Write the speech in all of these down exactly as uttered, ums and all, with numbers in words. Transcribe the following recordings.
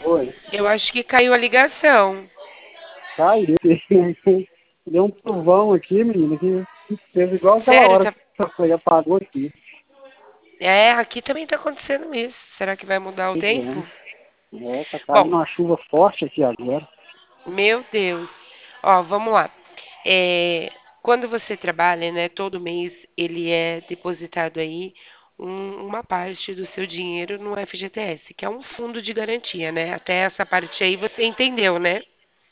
Oi, Eu acho que caiu a ligação. caiu. Deu um trovão aqui, menina, que fez igual aquela Sério, hora tá... que você apagou aqui. É, aqui também tá acontecendo isso. Será que vai mudar o Pois tempo? é, é, tá caindo Bom, uma chuva forte aqui agora. meu Deus. Ó, vamos lá. É, quando você trabalha, né, todo mês ele é depositado aí um- uma parte do seu dinheiro no F G T S, que é um fundo de garantia, né? Até essa parte aí você entendeu, né?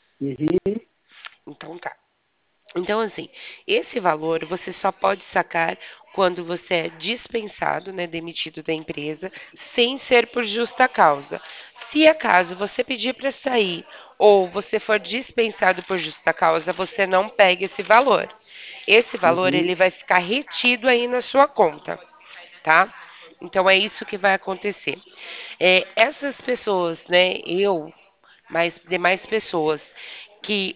Uhum, Então tá. Então, assim, esse valor você só pode sacar quando você é dispensado, né, demitido da empresa, sem ser por justa causa. Se acaso você pedir para sair ou você for dispensado por justa causa, você não pega esse valor. Esse valor uhum, ele vai ficar retido aí na sua conta, tá? Então é isso que vai acontecer. É, essas pessoas, né, eu, mais demais pessoas que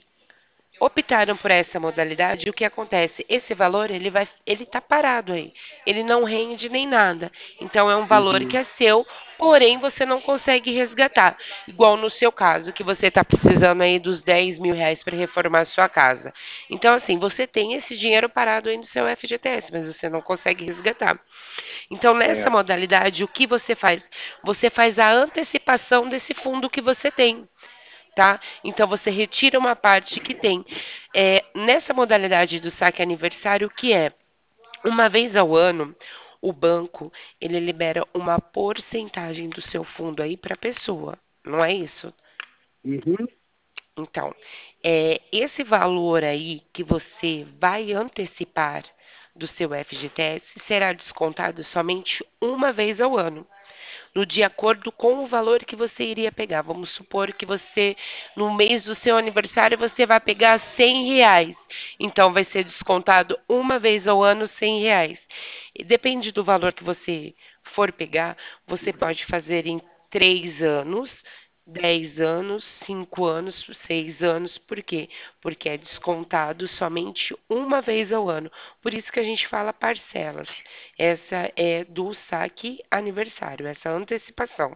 optaram por essa modalidade, o que acontece? Esse valor ele vai, ele está parado aí, ele não rende nem nada. Então é um valor que uhum. é seu, porém você não consegue resgatar. Igual no seu caso, que você está precisando aí dos dez mil reais para reformar a sua casa. Então assim, você tem esse dinheiro parado aí no seu F G T S, mas você não consegue resgatar. Então nessa Certo. modalidade, o que você faz? Você faz a antecipação desse fundo que você tem, tá? Então você retira uma parte que tem. É, nessa modalidade do saque aniversário, que é uma vez ao ano, o banco ele libera uma porcentagem do seu fundo aí para a pessoa, não é isso? Uhum, Então, é, esse valor aí que você vai antecipar do seu F G T S será descontado somente uma vez ao ano no de acordo com o valor que você iria pegar. Vamos supor que você, no mês do seu aniversário, você vai pegar cem reais. Então, vai ser descontado uma vez ao ano cem reais. E depende do valor que você for pegar, você pode fazer em três anos, dez anos, cinco anos, seis anos. Por quê? Porque é descontado somente uma vez ao ano. Por isso que a gente fala parcelas. Essa é do saque aniversário, essa antecipação.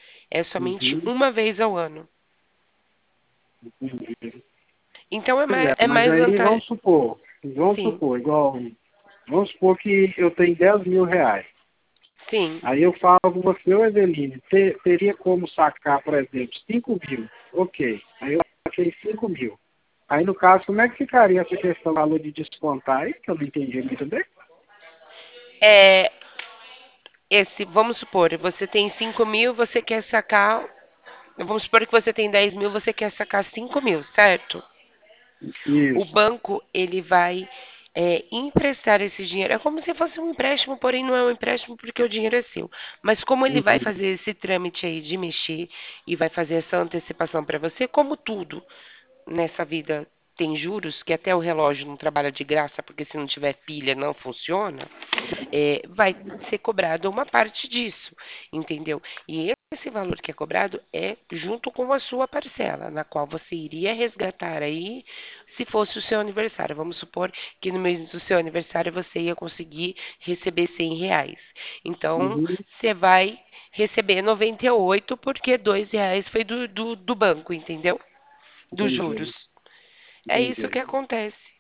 É somente uhum, uma vez ao ano. entendi. Então é Pois mais, é, é mas mais aí vantagem. vamos supor, vamos Sim, supor, igual, vamos supor que eu tenho dez mil reais. sim. Aí eu falo com você, ô Eveline, te- teria como sacar, por exemplo, cinco mil? Ok. Aí eu saquei cinco mil. Aí no caso, como é que ficaria essa questão do valor de descontar aí, que eu não entendi muito bem? É, esse, vamos supor, você tem cinco mil, você quer sacar. Vamos supor que você tem dez mil, você quer sacar cinco mil, certo? O Isso. banco ele vai é, emprestar esse dinheiro. É como se fosse um empréstimo, porém não é um empréstimo porque o dinheiro é seu. Mas como ele vai Uhum, fazer esse trâmite aí de mexer e vai fazer essa antecipação para você, como tudo nessa vida tem juros, que até o relógio não trabalha de graça, porque se não tiver pilha não funciona, é, vai ser cobrado uma parte disso, entendeu? E esse valor que é cobrado é junto com a sua parcela, na qual você iria resgatar aí se fosse o seu aniversário. Vamos supor que no mês do seu aniversário você ia conseguir receber cem reais. Então, uhum, você vai receber noventa e oito porque dois reais foi do, do, do banco, entendeu? Dos entendi, juros. É isso entendi, que acontece.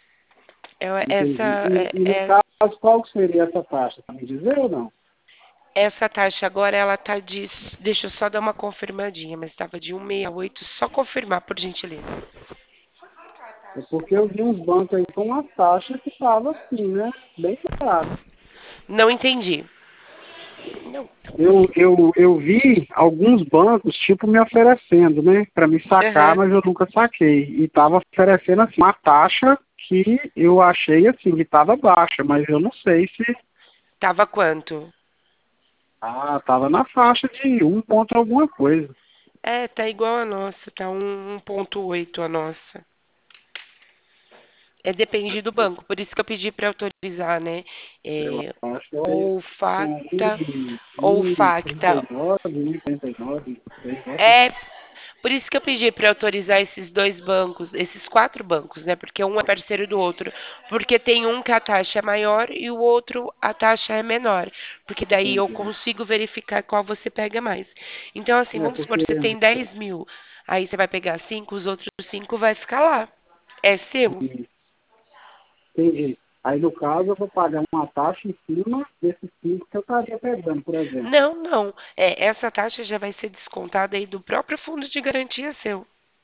É, entendi. essa, E, é, e no é caso, qual que seria essa taxa? Tá me dizer ou não? Essa taxa agora ela tá de. Deixa eu só dar uma confirmadinha, mas estava de cento e sessenta e oito. Só confirmar, por gentileza. É porque eu vi uns bancos aí com uma taxa que estava assim, né? Bem caro. Não entendi. Não. Eu, eu, eu vi alguns bancos, tipo, me oferecendo, né, para me sacar, Aham. mas eu nunca saquei. E tava oferecendo, assim, uma taxa que eu achei, assim, que tava baixa, mas eu não sei se... Tava quanto? Ah, tava na faixa de um ponto alguma coisa. É, tá igual a nossa, tá um um ponto oito a nossa. É, depende do banco, por isso que eu pedi para autorizar, né? Eu É, acho que é ou com um Facta, e ou um e trinta Facta. e nove, um e quarenta e nove, não sei, bota. É, Por isso que eu pedi para autorizar esses dois bancos, esses quatro bancos, né? Porque um é parceiro do outro. Porque tem um que a taxa é maior e o outro a taxa é menor. Porque daí eu Entendi. consigo verificar qual você pega mais. Então, assim, É, vamos supor porque que você tem dez mil. Aí você vai pegar cinco, os outros cinco vai ficar lá. É seu? entendi. Aí, no caso, eu vou pagar uma taxa em cima desses cinco que eu estaria pegando, por exemplo. Não, não. É, essa taxa já vai ser descontada aí do próprio fundo de garantia seu.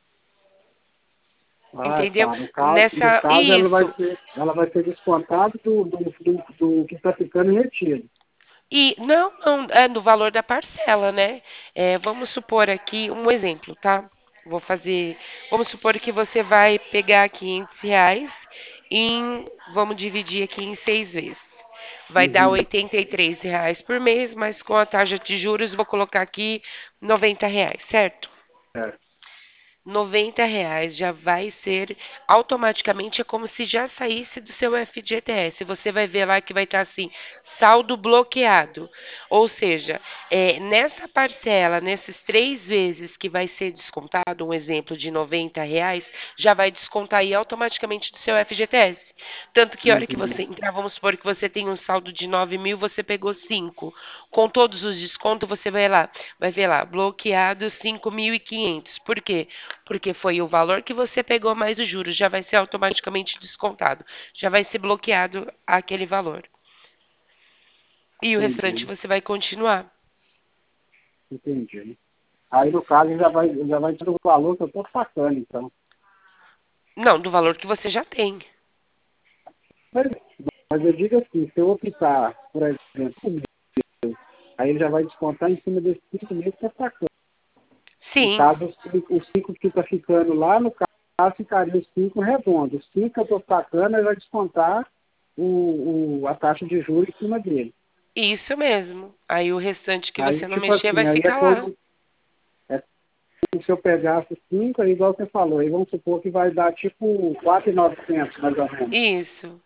Ah, Entendeu? tá. No caso, no Nessa. caso ela vai Isso. ser, ela vai ser descontada do, do, do, do que está ficando retido. E não, não, é no valor da parcela, né? É, vamos supor aqui um exemplo, tá? Vou fazer. Vamos supor que você vai pegar quinhentos reais em. Vamos dividir aqui em seis vezes. Vai dar Uhum. oitenta e três reais por mês, mas com a taxa de juros vou colocar aqui noventa reais, certo? É. Noventa reais já vai ser automaticamente, é como se já saísse do seu F G T S. Você vai ver lá que vai estar assim, saldo bloqueado. Ou seja, é, nessa parcela, nesses três vezes que vai ser descontado, um exemplo de noventa reais, já vai descontar aí automaticamente do seu F G T S. Tanto que a hora que Uhum. você entrar, vamos supor que você tem um saldo de nove mil, você pegou cinco. Com todos os descontos, você vai lá, vai ver lá, bloqueado cinco mil e quinhentos. Por quê? Porque foi o valor que você pegou mais os juros, já vai ser automaticamente descontado, já vai ser bloqueado aquele valor. E o restante Entendi, você vai continuar. entendi. Aí, no caso, já vai, já vai ter o valor que eu estou sacando, então. Não, do valor que você já tem. Mas, mas eu digo assim, se eu optar, por exemplo, um mês, aí ele já vai descontar em cima desses cinco meses que eu estou sacando. No Sim, caso, os cinco, os cinco que está ficando lá, no caso, ficaria os cinco redondos. Os cinco que eu estou sacando, ele vai descontar o, o, a taxa de juros em cima dele. isso mesmo. Aí o restante que Aí, você não tipo mexer assim, vai aí é ficar lá. como, é como se eu pegasse cinco, aí igual você falou, aí vamos supor que vai dar tipo quatro mil e novecentos, mais ou menos. Isso.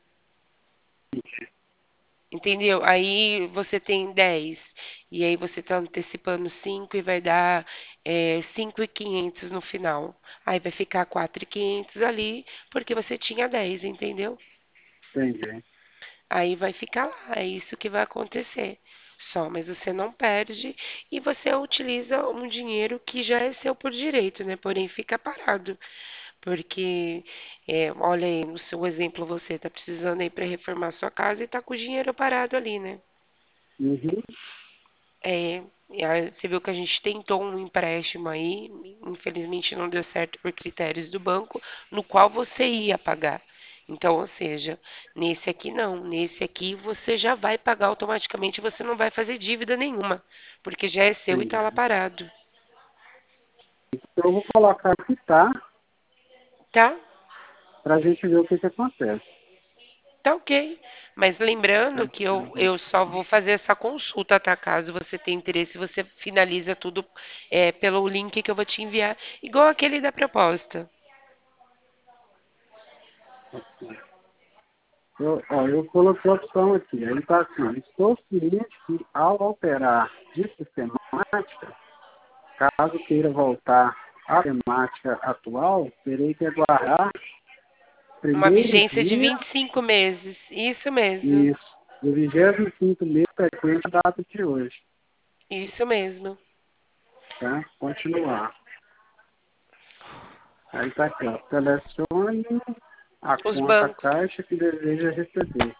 Entendeu? Aí você tem dez e aí você está antecipando cinco e vai dar é, cinco mil e quinhentos no final. Aí vai ficar quatro mil e quinhentos ali porque você tinha dez, entendeu? Entendi. Aí vai ficar lá, é isso que vai acontecer. Só, mas você não perde e você utiliza um dinheiro que já é seu por direito, né? Porém, fica parado. Porque, é, olha aí, no seu exemplo, você está precisando aí para reformar sua casa e está com o dinheiro parado ali, né? Uhum. É, e aí você viu que a gente tentou um empréstimo aí, infelizmente não deu certo por critérios do banco, no qual você ia pagar. Então, ou seja, nesse aqui não, nesse aqui você já vai pagar automaticamente, você não vai fazer dívida nenhuma, porque já é seu e está lá Entendi. parado, Então eu vou colocar aqui, tá? tá? Para a gente ver o que, que acontece. Tá ok. Mas lembrando Tá? que eu, eu só vou fazer essa consulta, tá? Caso você tenha interesse, você finaliza tudo é, pelo link que eu vou te enviar, igual aquele da proposta. Eu, ó, eu coloquei a opção aqui. Aí está assim, ó, estou ciente que ao alterar de sistemática, caso queira voltar à temática atual, terei que aguardar Uma primeiro vigência de dia vinte e cinco meses. Isso mesmo. e do vigésimo quinto mês frequente a data de hoje. Isso mesmo. Tá? Continuar. Aí está aqui, ó, selecione a Os conta bancos. caixa que deseja receber.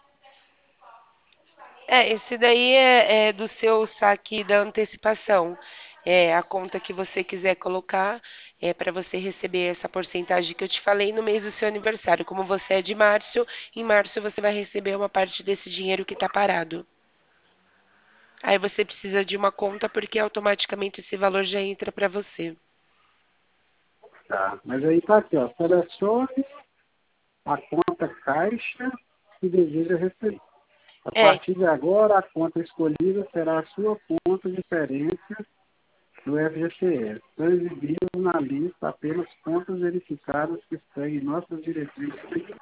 É, esse daí é, é do seu saque da antecipação. É a conta que você quiser colocar é para você receber essa porcentagem que eu te falei no mês do seu aniversário. Como você é de março, em março você vai receber uma parte desse dinheiro que está parado. Aí você precisa de uma conta porque automaticamente esse valor já entra para você. Tá? Mas aí está aqui, ó, selecione a conta caixa que deseja receber. A É, partir de agora, a conta escolhida será a sua conta de referência do F G C S. São exibidas na lista apenas contas verificadas que seguem nossas diretrizes.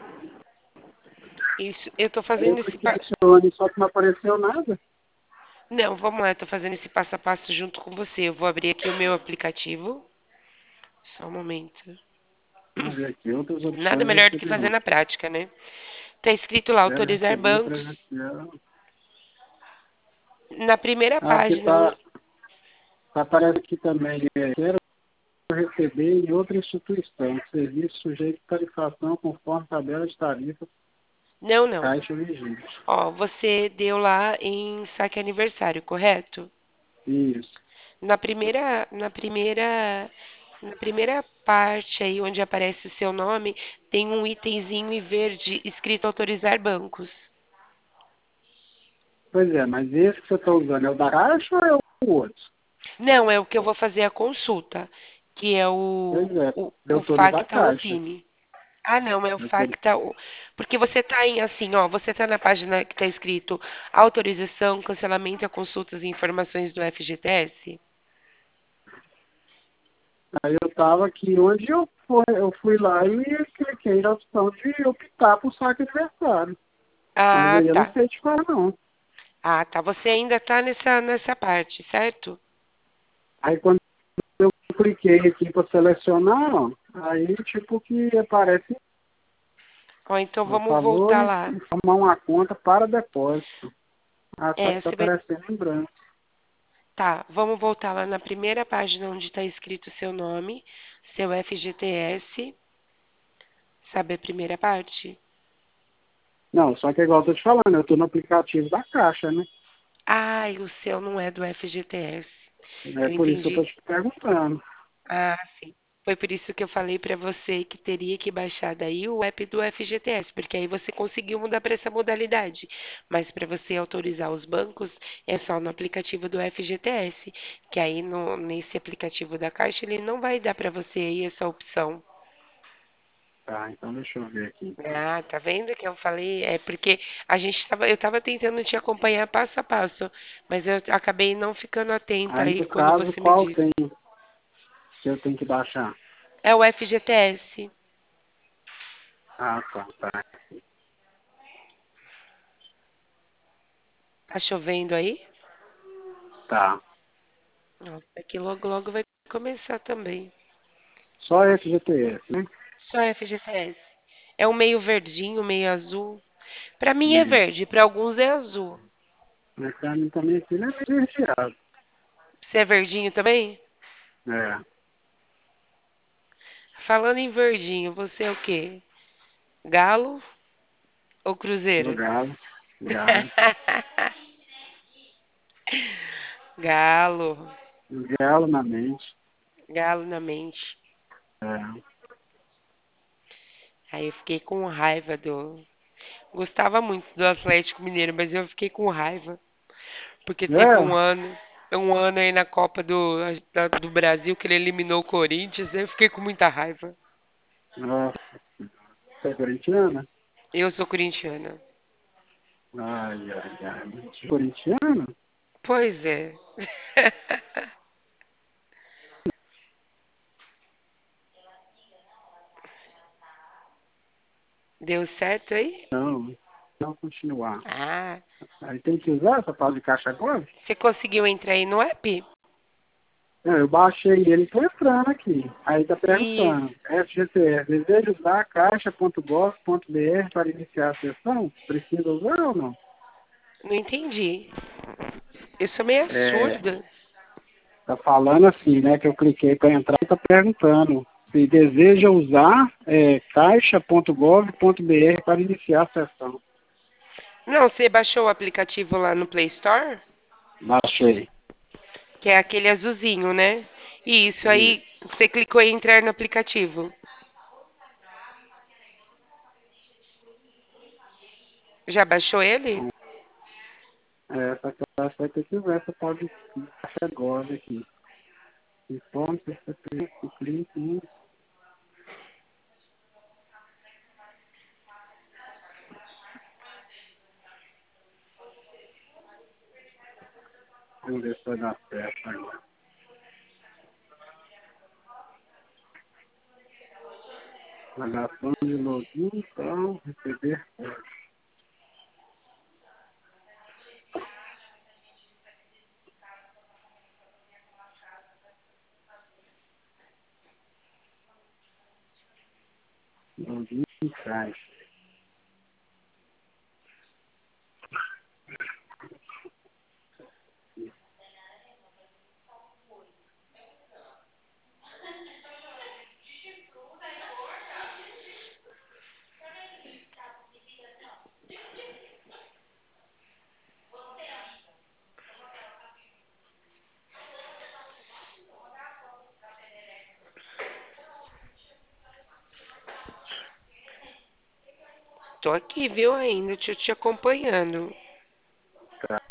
isso. Eu estou Aí eu fazendo esse cliquei pa... adicione, só que não apareceu nada. Não, vamos lá, eu tô fazendo esse passo a passo junto com você. Eu vou abrir aqui o meu aplicativo. Só um momento. Vamos ver aqui, outras Nada opções de melhor do que fazer recebimento. na prática, né? Tá escrito lá, Deve autorizar receber bancos. presencial. Na primeira Ah, porque página, um- tá, tá aparece aqui também, é, quero receber em outra instituição, serviço sujeito de tarifação conforme tabela de tarifa, não, não. caixa vigente. Ó, você deu lá em saque aniversário, correto? Isso. Na primeira, na primeira, na primeira parte aí onde aparece o seu nome, tem um itemzinho em verde escrito autorizar bancos. Pois é, mas esse que você está usando é o da caixa ou é o outro? Não, é o que eu vou fazer a consulta, que é o, Pois é, o, eu o estou no da Facta caixa. Opine. Ah, não, é o Eu tô... Facta. O- Porque você tá em assim, ó, você tá na página que tá escrito autorização, cancelamento a consultas e informações do F G T S? Aí eu estava aqui onde eu fui, eu fui lá e cliquei na opção de optar por saque adversário. Mas Ah, aí eu não tá. sei te falar não. Ah, tá. Você ainda tá nessa, nessa parte, certo? Aí quando eu cliquei aqui para selecionar, ó, aí tipo que aparece, Ó, então por vamos favor, voltar lá. informar uma conta para depósito. Ah, só que É, está você vai. aparecendo em branco. Tá, vamos voltar lá na primeira página onde está escrito seu nome, seu F G T S. Sabe a primeira parte? Não, só que é igual eu tô te falando, eu estou no aplicativo da Caixa, né? Ah, e o seu não é do F G T S. É Eu por isso que eu estou entendi. te perguntando. Ah, sim. Foi por isso que eu falei para você que teria que baixar daí o app do F G T S, porque aí você conseguiu mudar para essa modalidade. Mas para você autorizar os bancos é só no aplicativo do F G T S, que aí no, nesse aplicativo da Caixa ele não vai dar para você aí essa opção. Tá, então deixa eu ver aqui então. Ah, tá vendo que eu falei? É porque a gente tava, eu tava tentando te acompanhar passo a passo, mas eu acabei não ficando atenta Aí aí no quando caso, você me qual disse. tem que eu tenho que baixar? É o F G T S. Ah, tá, tá. Tá chovendo aí? Tá. Nossa, aqui logo logo vai começar também. Só F G T S, né? Só F G T S. É um meio verdinho, meio azul. Pra mim é Isso. verde, pra alguns é azul. Mas pra mim também aqui não é meio recheado. Você é verdinho também? É, Falando em verdinho, você é o quê? Galo ou do cruzeiro? galo. Galo. Galo. Galo na mente. Galo na mente. É. Aí eu fiquei com raiva do. Gostava muito do Atlético Mineiro, mas eu fiquei com raiva. Porque teve um É, ano, um ano aí na Copa do, da- do Brasil que ele eliminou o Corinthians. Eu fiquei com muita raiva. nossa, você é corintiana? Eu sou corintiana. Ai, ai, ai. Corintiana? Pois é. Deu certo aí? Não. Não continuar. Ah, Aí tem que usar essa tal de caixa agora? você conseguiu entrar aí no app? Não, eu baixei ele, tô entrando aqui. Aí tá perguntando, Isso. F G T S, deseja usar caixa ponto gov ponto br para iniciar a sessão? Precisa usar ou não? Não entendi. Eu sou meio É, surda. tá falando assim, né, que eu cliquei para entrar e tá perguntando se deseja usar é, caixa ponto gov ponto br para iniciar a sessão. Não, você baixou o aplicativo lá no Play Store? Baixei. Que é aquele azulzinho, né? E isso aí, Isso. você clicou em entrar no aplicativo. Já baixou ele? Então, é, essa classe vai ter que usar essa tal de caixa gov aqui. Informe se você clica em... Vamos ver se vai dar certo agora. Navegação de login, então, receber. Login em caixa. Tô aqui, viu, ainda, te, te acompanhando. Tá.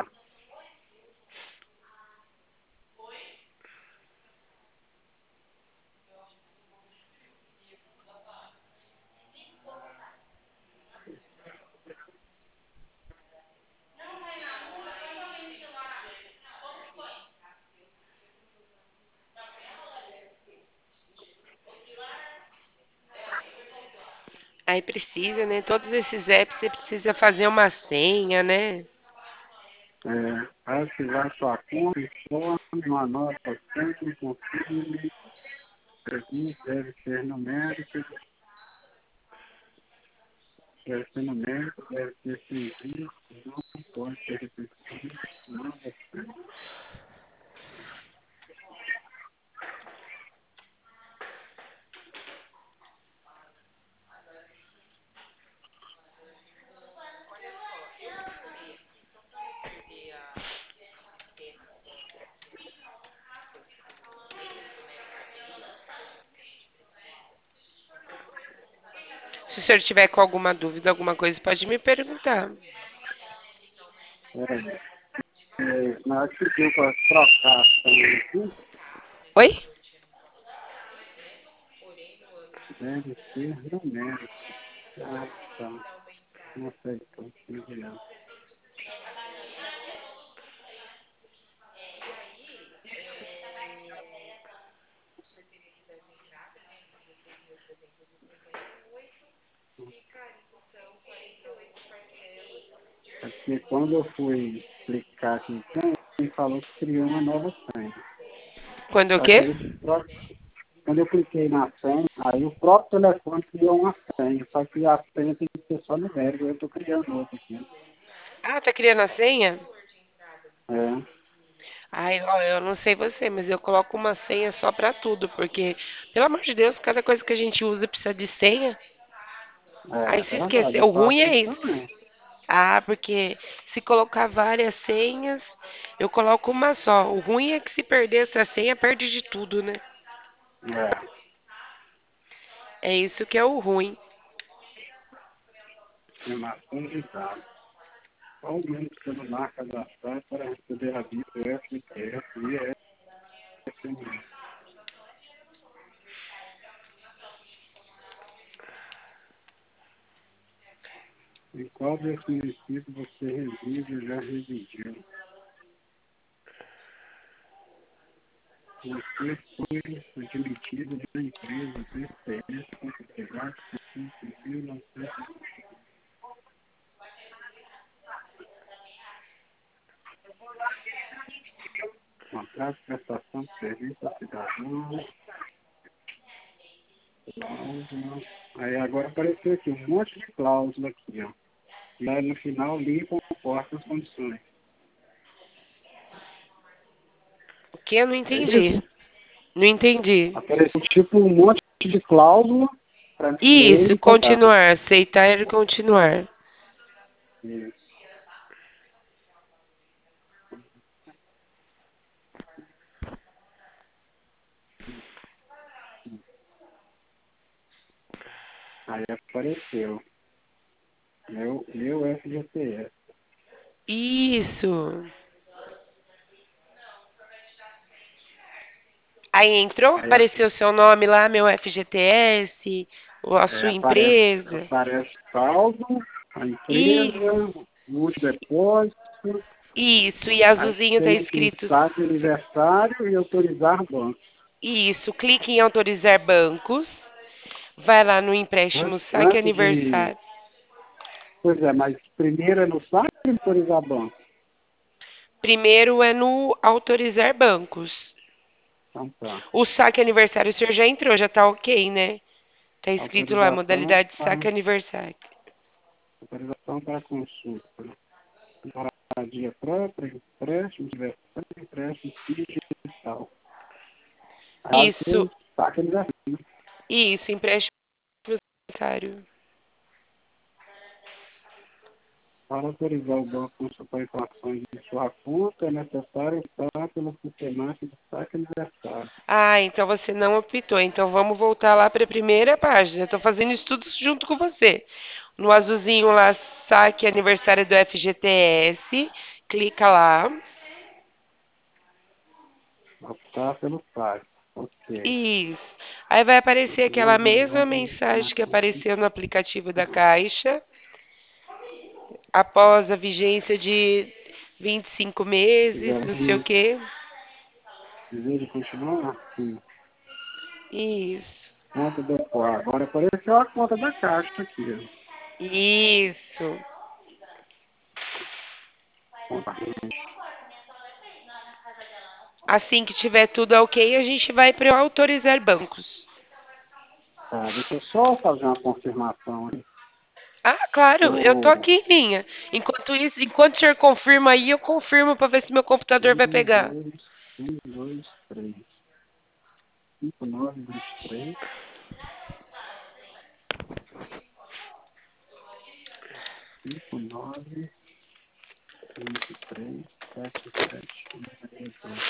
Aí precisa, né? Todos esses apps você precisa fazer uma senha, né? É, arquivar sua conta, informe uma nota sempre, confirme, pergunta, deve ser numérica, deve ser numérico, deve ser sem risco, não pode ser repetido, não deve. Se o senhor tiver com alguma dúvida, alguma coisa, pode me perguntar. É, é, na hora que deu para trocar também aqui, Oi? deve ser numérico. Ah, tá. Não sei, então, enviando. É porque quando eu fui clicar aqui, então, ele falou que criou uma nova senha. Quando o Só que quê? aí, o próprio- quando eu cliquei na senha, aí o próprio telefone criou uma senha. Só que a senha tem que ser só numérica. Eu estou criando outra aqui. Ah, tá criando a senha? É, Ai, ó, eu não sei você, mas eu coloco uma senha só pra tudo, porque, pelo amor de Deus, cada coisa que a gente usa precisa de senha. é Aí se verdade. esquecer, Eu o ruim faço é isso isso. também. Ah, porque se colocar várias senhas, eu coloco uma só. O ruim é que se perder essa senha, perde de tudo, né? É, É isso que é o ruim. informação de dados. Qual o número do celular cadastrado para receber a aviso F T S e S M S? Em qual desses municípios você reside ou já residiu? Você foi admitido da empresa B C S Contabilidade em mil novecentos contrato de prestação de serviço a cidadão, cláusula. Aí agora apareceu aqui um monte de cláusula aqui, ó. E aí no final li e comporta as condições. O que eu não É entendi? isso? Não entendi. Apareceu tipo um monte de cláusula para ler Isso, e contar. continuar, aceitar e continuar. Isso. Aí apareceu. Meu, meu F G T S. Isso. Aí entrou, Aí a- apareceu o seu nome lá, meu F G T S, ou a é, sua aparece, empresa. aparece saldo, a E empresa, o depósito, isso, e aí azulzinho tá tem aqui escrito data de aniversário e autorizar banco. isso. Clique em autorizar bancos. Vai lá no empréstimo Antes, saque antes de. aniversário. Pois é, mas primeiro é no site ou autorizar banco? Primeiro é no autorizar bancos. Então tá. O saque aniversário o senhor já entrou, já tá ok, né? Tá escrito lá, Autorização modalidade para, saque aniversário. autorização para consulta. Moradia própria, empréstimo, diversão, empréstimo digital. Aí Isso, tem saque aniversário. isso, empréstimo aniversário. Para autorizar o banco a consultar informações de sua conta, é necessário estar pela sistemática de saque aniversário. Ah, então você não optou. Então vamos voltar lá para a primeira página. Estou fazendo isso tudo junto com você. No azulzinho lá, saque aniversário do F G T S. Clica lá. Optar pelo saque. Ok. Isso. Aí vai aparecer aquela Precisamos mesma realizar mensagem que uma apareceu no aplicativo da Caixa. Após a vigência de vinte e cinco meses, não sei o quê. desejo continuar? Sim. Isso. Conta do agora apareceu a conta da Caixa aqui. Ó. Isso. Conta. Assim que tiver tudo ok, a gente vai para autorizar bancos. Tá, deixa eu só fazer uma confirmação aí. Ah, claro, eu tô Eu, aqui em linha. Enquanto isso, enquanto o senhor confirma aí, eu confirmo para ver se meu computador vai um, pegar. dois, um, dois, três. cinco, nove, vinte e três. cinco, nove, vinte e três, sete, sete, um, dois.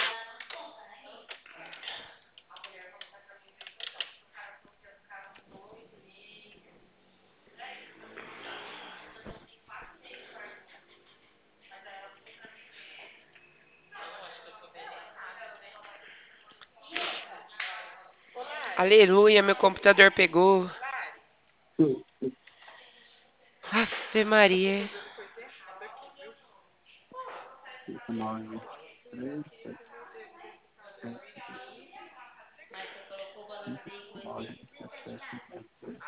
Aleluia, meu computador pegou. Hum, Ave Maria. cinco, nove, vinte e três, sete, sete, cinco, nove, dezessete, vinte e três.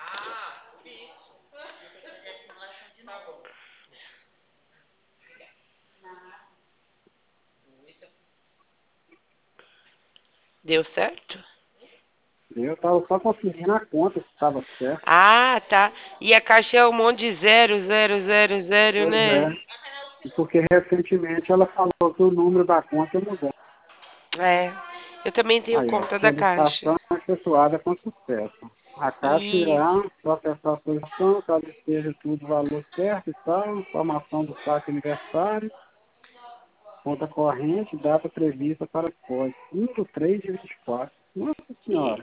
Deu certo? Eu estava só conferindo a conta se estava certo. Ah, tá. E a caixa é um monte de zero, zero, zero, zero, Pois né? é. E porque recentemente ela falou que o número da conta ia mudar. É. Eu também tenho Aí, ó, conta da caixa. solicitação efetuada com sucesso. A Caixa E irá processar a solicitação, caso esteja tudo valor certo e tal, informação do saque aniversário, conta corrente, data prevista para depósito, cinco, três de vinte e quatro. Nossa E Senhora.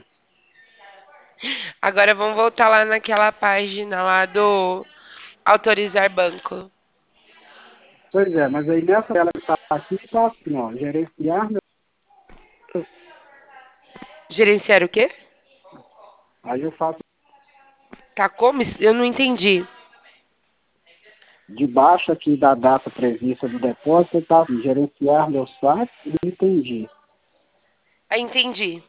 agora vamos voltar lá naquela página lá do autorizar banco. Pois é, mas aí nessa tela que está aqui, está assim, ó, gerenciar meu... Gerenciar o quê? Aí eu faço Tá como? Eu não entendi. debaixo aqui da data prevista do depósito, está assim, gerenciar meu saque, e entendi. Ah, entendi.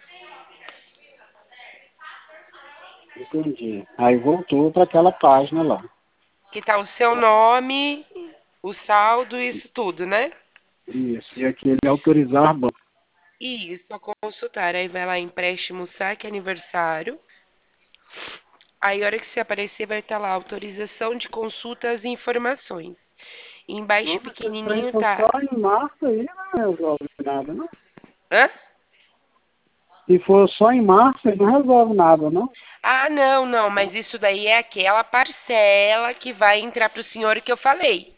Entendi. Aí voltou para aquela página lá. Que tá o seu nome, o saldo, isso tudo, né? Isso. E aqui ele autorizar banco. Isso, a consultar. Aí vai lá, empréstimo, saque, aniversário. Aí, a hora que você aparecer, vai estar lá, autorização de consultas e informações. E embaixo, Nossa, se esse trem pequenininho, for tá... só em março aí, não resolve nada, não. Hã? Se for só em março, aí não resolve nada, não. Ah, não, não, mas isso daí é aquela parcela que vai entrar para o senhor que eu falei.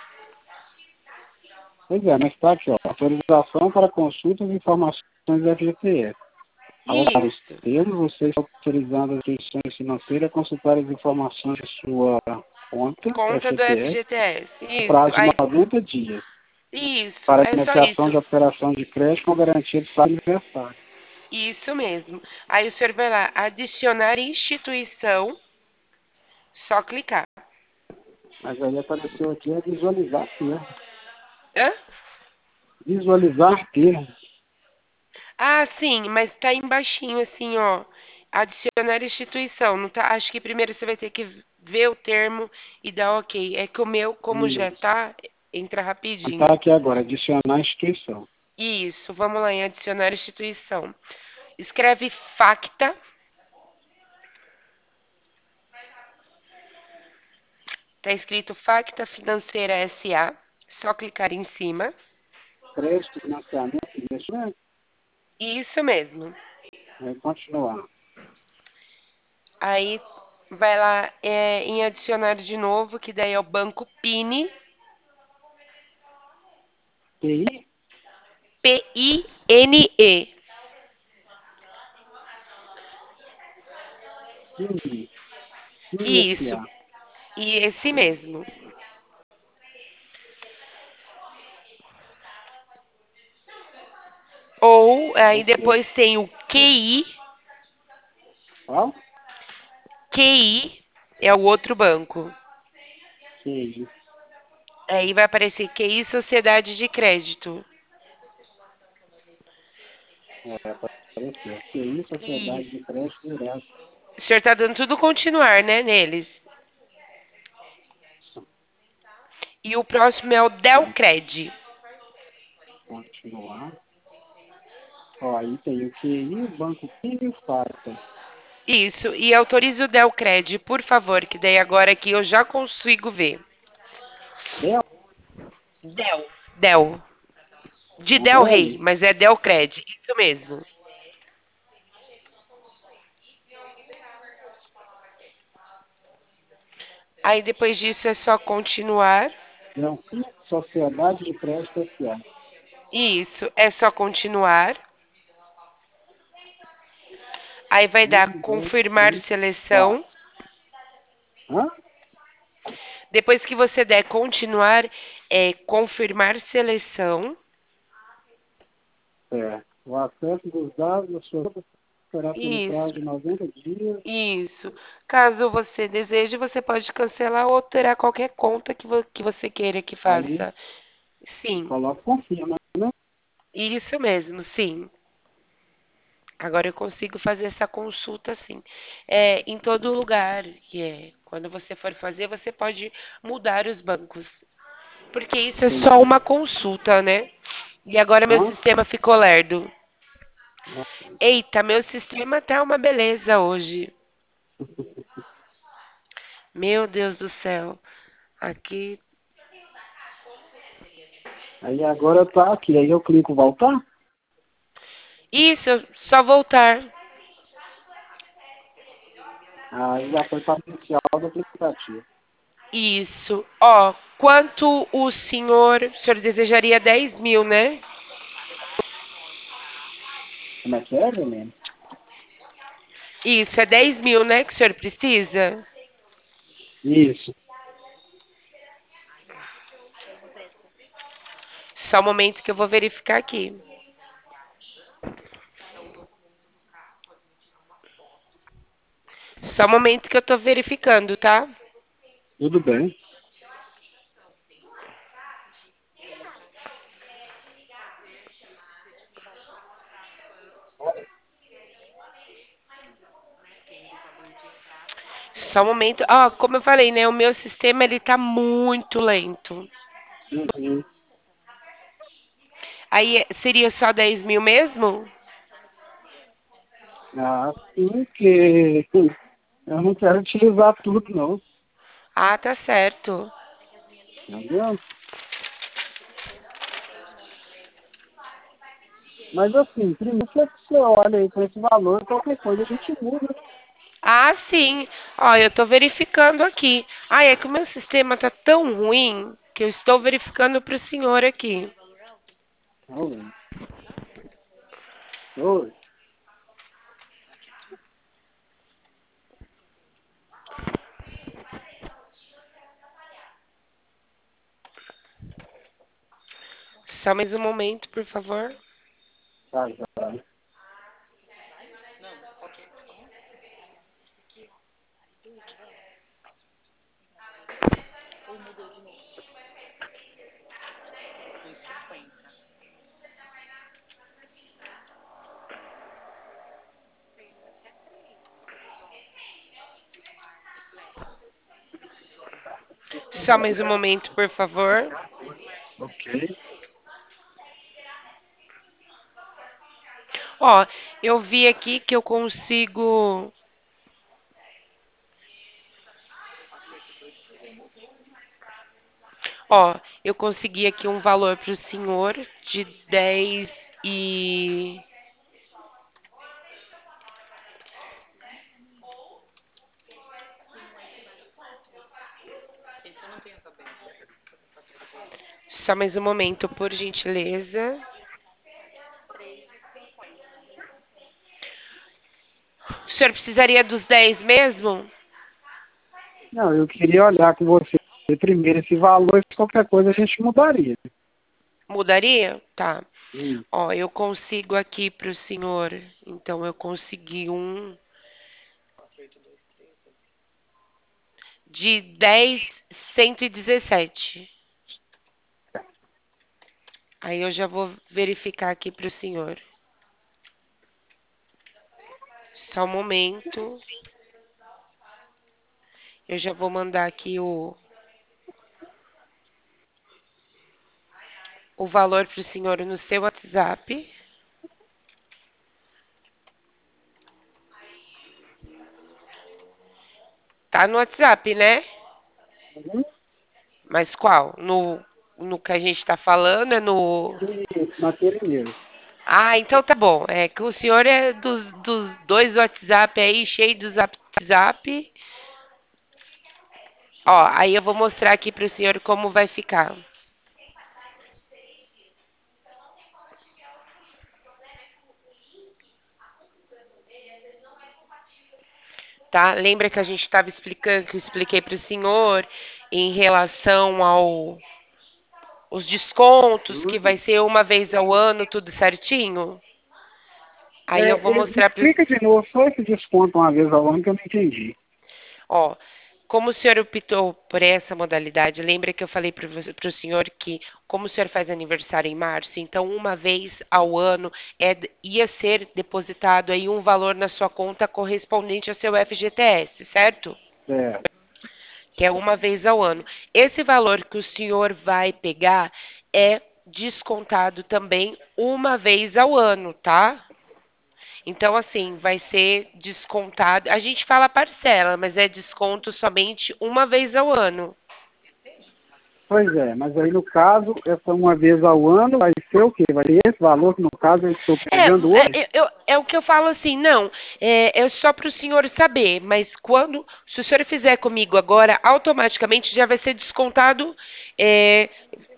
Pois é, mas está aqui, ó. Autorização para consultas e informações do F G T S. Ao usar os Isso. termos, você está autorizando as instituições financeiras a consultar as informações de sua conta Conta do F G T S F G T S. no Isso. prazo de Aí, noventa dias isso, para é só iniciação de isso. operação de crédito com garantia de saque aniversário. Isso mesmo. Aí o senhor vai lá, adicionar instituição, só clicar. Mas aí apareceu aqui é visualizar termos. Hã? Visualizar termos. Ah, sim, mas tá embaixinho assim, ó. Adicionar instituição. Não tá, acho que primeiro você vai ter que ver o termo e dar ok. É que o meu, como já Isso. tá, entra Está rapidinho. aqui agora, adicionar instituição. Isso, vamos lá em adicionar instituição. Escreve facta, Tá escrito Facta Financeira S A. Só clicar em cima. Crédito, financiamento, investimento. Isso mesmo. Aí continuar. Aí vai lá é, em adicionar de novo, que daí é o Banco Pini. T I? P I N E. Cine. Cine Isso. S A. E esse mesmo. Ou aí Ok. depois tem o Q I. Qual? Q I é o outro banco. Q I. Aí vai aparecer Q I Sociedade de Crédito. É, apareceu. Q I, Sociedade de Isso. Crédito Direto. O senhor tá dando tudo continuar, né, neles. E o próximo é o Delcred. Continuar. Ó, aí tem o Q I, o Banco Pini e o Farta. Isso. E autorize o Delcred, por favor, que daí agora aqui eu já consigo ver. Del Del. Del. De com Del Rey, L? mas é Delcred. Isso mesmo. Aí depois disso é só continuar. Delfim, Sociedade de Crédito S A. Isso, é só continuar. Aí vai dar Um, dois, confirmar três, quatro. seleção. Hã? Depois que você der continuar, é confirmar seleção. É. O acesso dos dados da sua conta será pelo prazo Isso, de noventa dias. isso. Caso você deseje, você pode cancelar ou alterar qualquer conta que, vo que você queira que Aí faça. Sim, coloca confirma, né? isso mesmo, sim. Agora eu consigo fazer essa consulta assim. É, em todo lugar, que é quando você for fazer, você pode mudar os bancos. Porque isso é só Entendi. uma consulta, né? E agora meu Hã? sistema ficou lerdo. Ó, Eita, meu sistema tá uma beleza hoje. Meu Deus do céu. Aqui. aí agora tá aqui. Aí eu clico voltar. Isso, só voltar. Aí já foi para inicial do aplicativo. Isso. Ó, quanto o senhor. O senhor desejaria dez mil, né? Como é que é, Helene? Isso, é dez mil, né? Que o senhor precisa? Isso. Só um momento que eu vou verificar aqui. Só um momento que eu tô verificando, tá? Tudo bem. Só um momento. Ó, como eu falei, né? O meu sistema ele tá muito lento. Uhum. Aí seria só dez mil mesmo? Ah, sim, que eu não quero utilizar tudo, não. Ah, tá certo. Entendeu? Mas assim, primeiro que você olha aí com esse valor, qualquer coisa a gente muda. Ah, sim. Ó, eu tô verificando aqui. Ah, é que o meu sistema tá tão ruim que eu estou verificando pro senhor aqui. Oi. Oi. Só mais um momento, por favor. Tá, já. Só mais um momento, por favor. Ok. Ó, eu vi aqui que eu consigo. Ó, eu consegui aqui um valor para o senhor de dez e... Só mais um momento, por gentileza. O senhor precisaria dos dez mesmo? Não, eu queria olhar com você primeiro esse valor, se qualquer coisa a gente mudaria. Mudaria? Tá. Hum. Ó, eu consigo aqui para o senhor. Então, eu consegui um de dez mil cento e dezessete. Aí eu já vou verificar aqui para o senhor. Só um momento. Eu já vou mandar aqui o, o valor para o senhor no seu WhatsApp. Tá no WhatsApp, né? Uhum. Mas qual? No, no que a gente tá falando? É no. Isso, naquele mesmo. Ah, então tá bom. É que o senhor é dos, dos dois WhatsApp aí, cheio do zap, zap. Ó, aí eu vou mostrar aqui pro senhor como vai ficar. Tá? Lembra que a gente estava explicando, que eu expliquei pro senhor em relação ao os descontos, que vai Uhum. ser uma vez ao ano, tudo certinho? Aí eu É, vou ele- me mostrar para explica de novo só esse desconto uma vez ao ano que eu não entendi. Ó, como o senhor optou por essa modalidade, lembra que eu falei para o senhor que, como o senhor faz aniversário em março, então uma vez ao ano é, ia ser depositado aí um valor na sua conta correspondente ao seu F G T S, certo? É, Que é uma vez ao ano. Esse valor que o senhor vai pegar é descontado também uma vez ao ano, tá? Então, assim, vai ser descontado. A gente fala parcela, mas é desconto somente uma vez ao ano. pois é, mas aí no caso, essa uma vez ao ano vai ser o quê? Vai ser esse valor que no caso eu estou É, pegando hoje? é, eu- é o que eu falo assim, não, é, é só para o senhor saber, mas quando, se o senhor fizer comigo agora, automaticamente já vai ser descontado, é,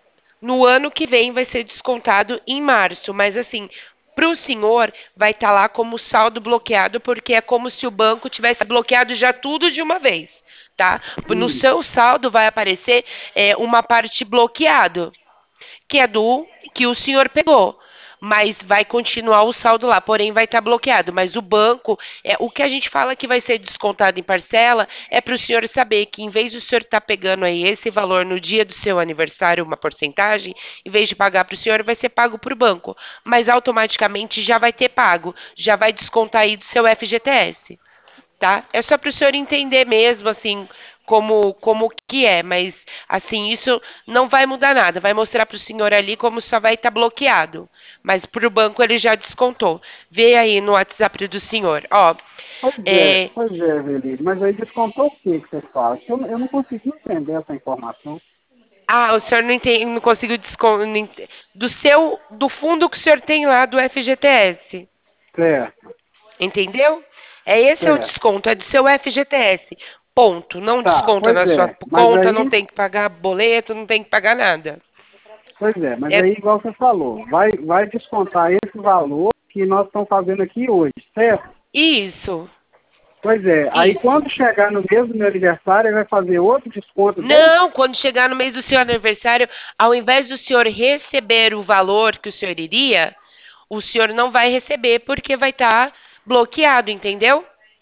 no ano que vem vai ser descontado em março, mas assim, para o senhor vai estar lá como saldo bloqueado, porque é como se o banco tivesse bloqueado já tudo de uma vez, tá? No Hum, seu saldo vai aparecer é, uma parte bloqueado, que é do que o senhor pegou. Mas vai continuar o saldo lá, porém vai estar bloqueado. Mas o banco, é o que a gente fala que vai ser descontado em parcela, é para o senhor saber que em vez de o senhor estar pegando aí esse valor no dia do seu aniversário, uma porcentagem, em vez de pagar para o senhor, vai ser pago por banco. Mas automaticamente já vai ter pago, já vai descontar aí do seu F G T S, tá? É só para o senhor entender mesmo, assim, como, como que é, mas, assim, isso não vai mudar nada. Vai mostrar para o senhor ali como só vai estar bloqueado. Mas para o banco ele já descontou. Vê aí no WhatsApp do senhor. Ó, pois é, é... pois é, Velise, mas aí descontou o que que você fala? Que Eu, eu não consegui entender essa informação. Ah, o senhor não, entende, não conseguiu desconto do seu, do fundo que o senhor tem lá do F G T S. Certo, Entendeu? É esse é o certo. desconto, é do seu F G T S. Ponto. Não Tá, desconta pois na sua é, mas conta, não aí, tem que pagar boleto, não tem que pagar nada. pois é, mas É aí igual você falou, vai, vai descontar esse valor que nós estamos fazendo aqui hoje, certo? isso, Pois é, aí isso. quando chegar no mês do meu aniversário, ele vai fazer outro desconto desse? Não, quando chegar no mês do seu aniversário, ao invés do senhor receber o valor que o senhor iria, o senhor não vai receber porque vai estar bloqueado, entendeu?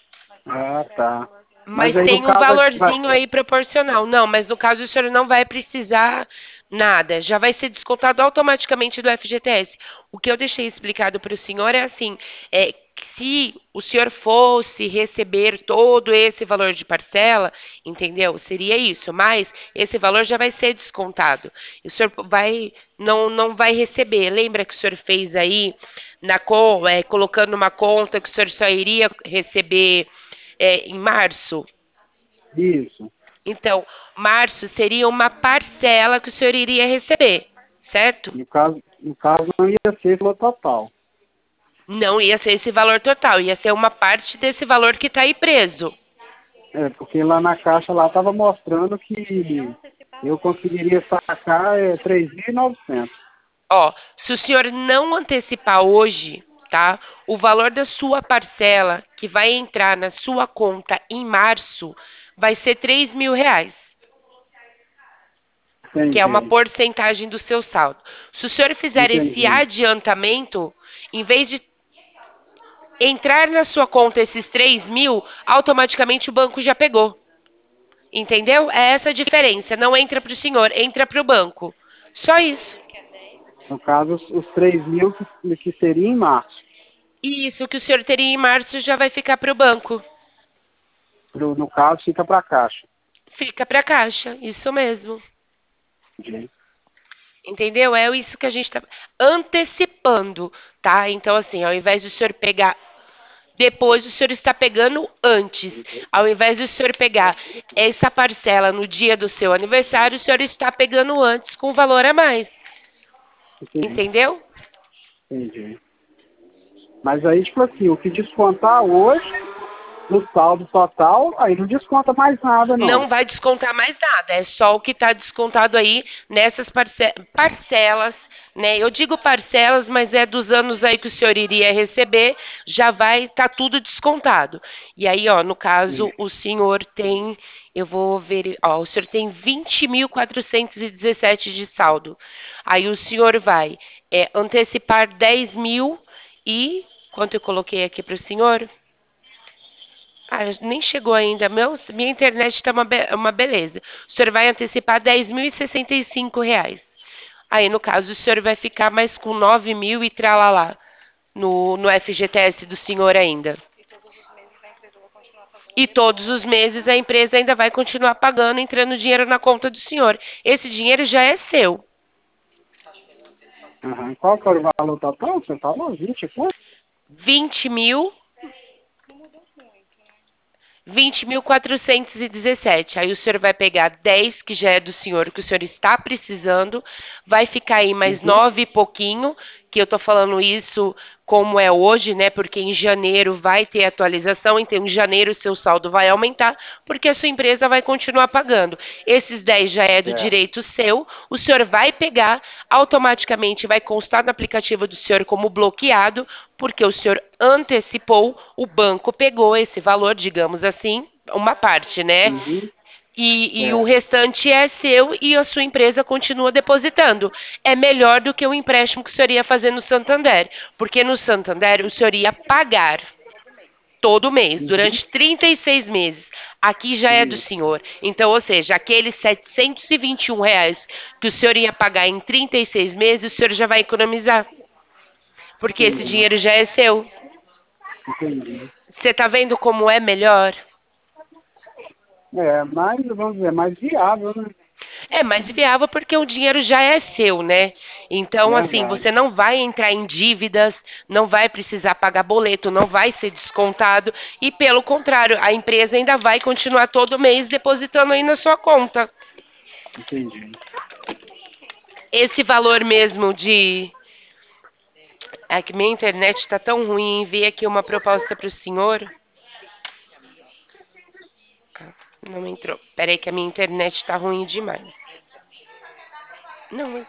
Ah, tá. Mas Mas aí no tem um caso vai, vai- valorzinho aí proporcional. Não, mas no caso o senhor não vai precisar nada. Já vai ser descontado automaticamente do F G T S. O que eu deixei explicado para o senhor é assim: é, que se o senhor fosse receber todo esse valor de parcela, entendeu? Seria isso. Mas esse valor já vai ser descontado. O senhor vai não, não vai receber. Lembra que o senhor fez aí na co- é, colocando uma conta que o senhor só iria receber é, em março? isso. Então, março seria uma parcela que o senhor iria receber, certo? No caso, no caso não ia ser o total. Não ia ser esse valor total, ia ser uma parte desse valor que está aí preso. É, porque lá na caixa lá estava mostrando que eu conseguiria sacar é, três mil e novecentos. Ó, se o senhor não antecipar hoje, tá? O valor da sua parcela que vai entrar na sua conta em março vai ser três mil reais, que é uma Entendi. porcentagem do seu saldo. Se o senhor fizer esse Entendi. adiantamento, em vez de entrar na sua conta esses três mil, automaticamente o banco já pegou. Entendeu? É essa a diferença. Não entra para o senhor, entra para o banco. Só isso. No caso, os, os três mil que, que seria em março. E isso que o senhor teria em março já vai ficar para o banco. Pro, no caso, fica para a caixa. Fica para a caixa, isso mesmo. Entendi. Entendeu? É isso que a gente está antecipando, tá? Então, assim, ao invés do senhor pegar depois, o senhor está pegando antes. Ao invés do senhor pegar essa parcela no dia do seu aniversário, o senhor está pegando antes com valor a mais. Entendi. Entendeu? Entendi. Mas aí, tipo assim, o que descontar hoje, no saldo total, aí não desconta mais nada, Não não. vai descontar mais nada, é só o que está descontado aí nessas parce parcelas, né? Eu digo parcelas, mas é dos anos aí que o senhor iria receber, já vai estar tá tudo descontado. E aí, ó, no caso, o senhor tem, eu vou ver, ó, o senhor tem vinte mil quatrocentos e dezessete de saldo. Aí o senhor vai é, antecipar dez mil e, quanto eu coloquei aqui para o senhor? Ah, nem chegou ainda. Meu, minha internet está uma, be uma beleza. O senhor vai antecipar dez mil e sessenta e cinco reais. Aí, no caso, o senhor vai ficar mais com nove mil e tralalá no, no F G T S do senhor ainda. E todos os meses a empresa ainda vai continuar pagando, entrando dinheiro na conta do senhor. Esse dinheiro já é seu. Uhum. Qual que é o valor total? Você falou vinte, quanto? vinte mil vinte mil quatrocentos e dezessete. Aí o senhor vai pegar dez, que já é do senhor, que o senhor está precisando, vai ficar aí mais Uhum. nove e pouquinho, que eu tô falando isso como é hoje, né? Porque em janeiro vai ter atualização, então em janeiro o seu saldo vai aumentar, porque a sua empresa vai continuar pagando. Esses dez já é do É. direito seu, o senhor vai pegar, automaticamente vai constar no aplicativo do senhor como bloqueado, porque o senhor antecipou, o banco pegou esse valor, digamos assim, uma parte, né? Uhum. E, e o É. restante é seu e a sua empresa continua depositando. É melhor do que o empréstimo que o senhor ia fazer no Santander, porque no Santander o senhor ia pagar todo mês, Uhum. durante trinta e seis meses. Aqui já é do Isso. senhor. Então, ou seja, aqueles setecentos e vinte e um reais que o senhor ia pagar em trinta e seis meses, o senhor já vai economizar, porque esse Entendi. dinheiro já é seu. Entendi. Você tá vendo como é melhor? É, mais, vamos dizer, mais viável, né? É mais viável porque o dinheiro já é seu, né? Então, assim, Verdade. você não vai entrar em dívidas, não vai precisar pagar boleto, não vai ser descontado. E, pelo contrário, a empresa ainda vai continuar todo mês depositando aí na sua conta. Entendi. Esse valor mesmo de. É que minha internet está tão ruim, enviei aqui uma proposta para o senhor. Não entrou. Peraí que a minha internet está ruim demais. Não, mas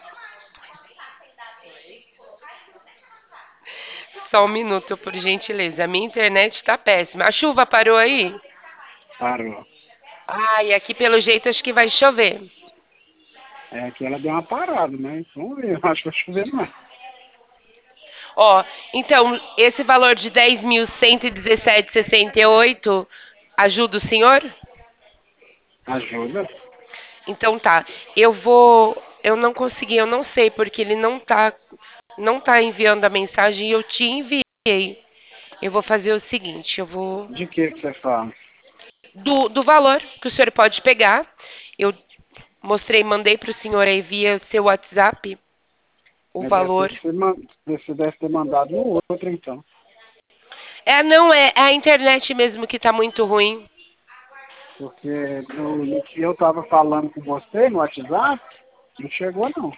só um minuto, por gentileza. A minha internet está péssima. A chuva parou aí? Parou. Ai, aqui pelo jeito acho que vai chover. É, aqui ela deu uma parada, né? Vamos ver, eu acho que vai chover mais. Ó, então, esse valor de dez mil cento e dezessete vírgula sessenta e oito ajuda o senhor? Ajuda? Então tá. Eu vou. Eu não consegui, eu não sei, porque ele não tá, não tá enviando a mensagem e eu te enviei. Eu vou fazer o seguinte, eu vou. De que que você fala? Do, do valor que o senhor pode pegar. Eu mostrei, mandei para o senhor aí via seu WhatsApp o É, deve ter valor. sido, man- você deve ter mandado no outro, então. É, não, é, é a internet mesmo que tá muito ruim. Porque no, no que eu estava falando com você no WhatsApp, não chegou não.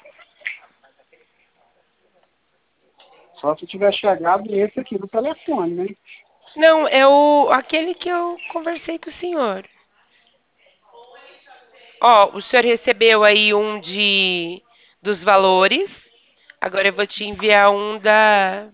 Só se tiver chegado esse aqui no telefone, né? Não, é o aquele que eu conversei com o senhor. Ó, o senhor recebeu aí um de dos valores. Agora eu vou te enviar um da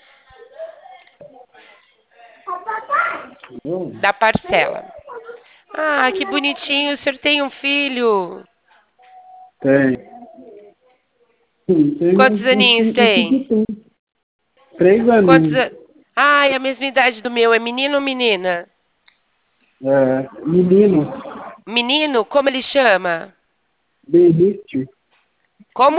Hum, da parcela. Ah, que bonitinho, o senhor tem um filho. tem. Sim, tem Quantos um, aninhos um, um tem? piquitum. Três Quantos aninhos. an... Ai, a mesma idade do meu, é menino ou menina? É, menino, Menino, como ele chama? Benício. Como?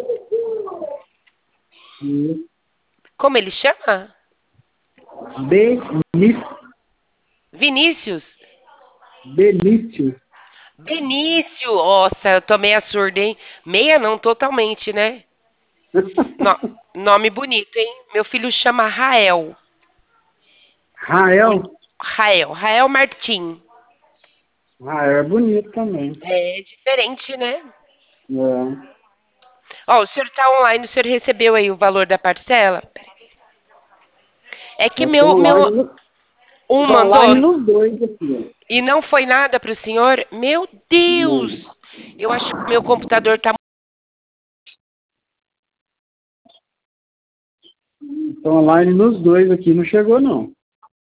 Hum, Como ele chama? Benício. Vinícius. Benício. Benício. Nossa, eu tô meia surda, hein? Meia não, totalmente, né? No- Nome bonito, hein? Meu filho chama Rael. Boni- Rael. Rael. Rael Martim. Rael é bonito também. É diferente, né? É. Ó, o senhor tá online, o senhor recebeu aí o valor da parcela? É que Eu tô meu, online, meu, no- um tô online mandou nos dois aqui. e não foi nada pro senhor? Meu Deus! Não. Eu acho que meu computador tá. Tô online nos dois aqui, não chegou não.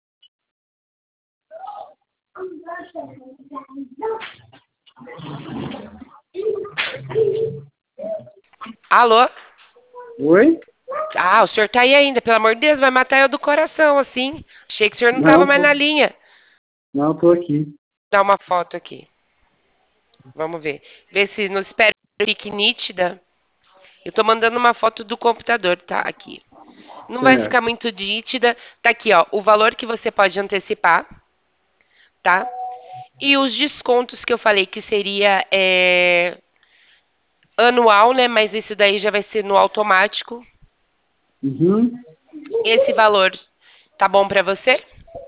Alô? Oi? Ah, o senhor tá aí ainda, pelo amor de Deus, vai matar eu do coração, assim. Achei que o senhor não tava Não, mais tô, na linha. não, tô aqui. Dá uma foto aqui. Vamos ver. Vê se não espera que fique nítida. Eu tô mandando uma foto do computador, tá? Aqui. Não vai ficar Certo. muito nítida. Tá aqui, ó. O valor que você pode antecipar, tá? E os descontos que eu falei que seria é, anual, né? Mas isso daí já vai ser no automático. Uhum. Esse valor tá bom pra você?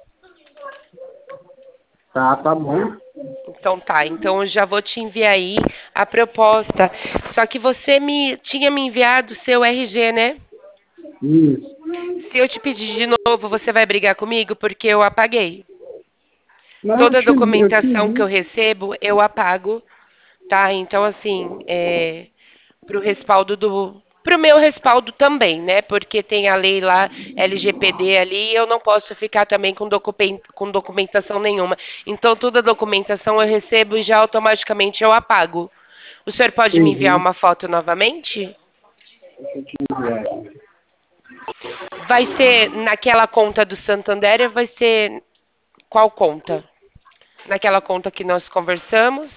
Tá, tá bom. Então tá, então eu já vou te enviar aí a proposta. Só que você me tinha me enviado o seu R G, né? Isso. Se eu te pedir de novo, você vai brigar comigo porque eu apaguei. Não, eu Toda a te vi, eu te documentação que eu vi. recebo, eu apago, tá? Então assim, é pro respaldo do pro meu respaldo também, né? Porque tem a lei lá L G P D ali, e eu não posso ficar também com, documen- com documentação nenhuma. Então toda a documentação eu recebo e já automaticamente eu apago. O senhor pode me enviar Entendi. uma foto novamente? Deixa eu te enviar. Vai ser naquela conta do Santander ou vai ser qual conta? Naquela conta que nós conversamos?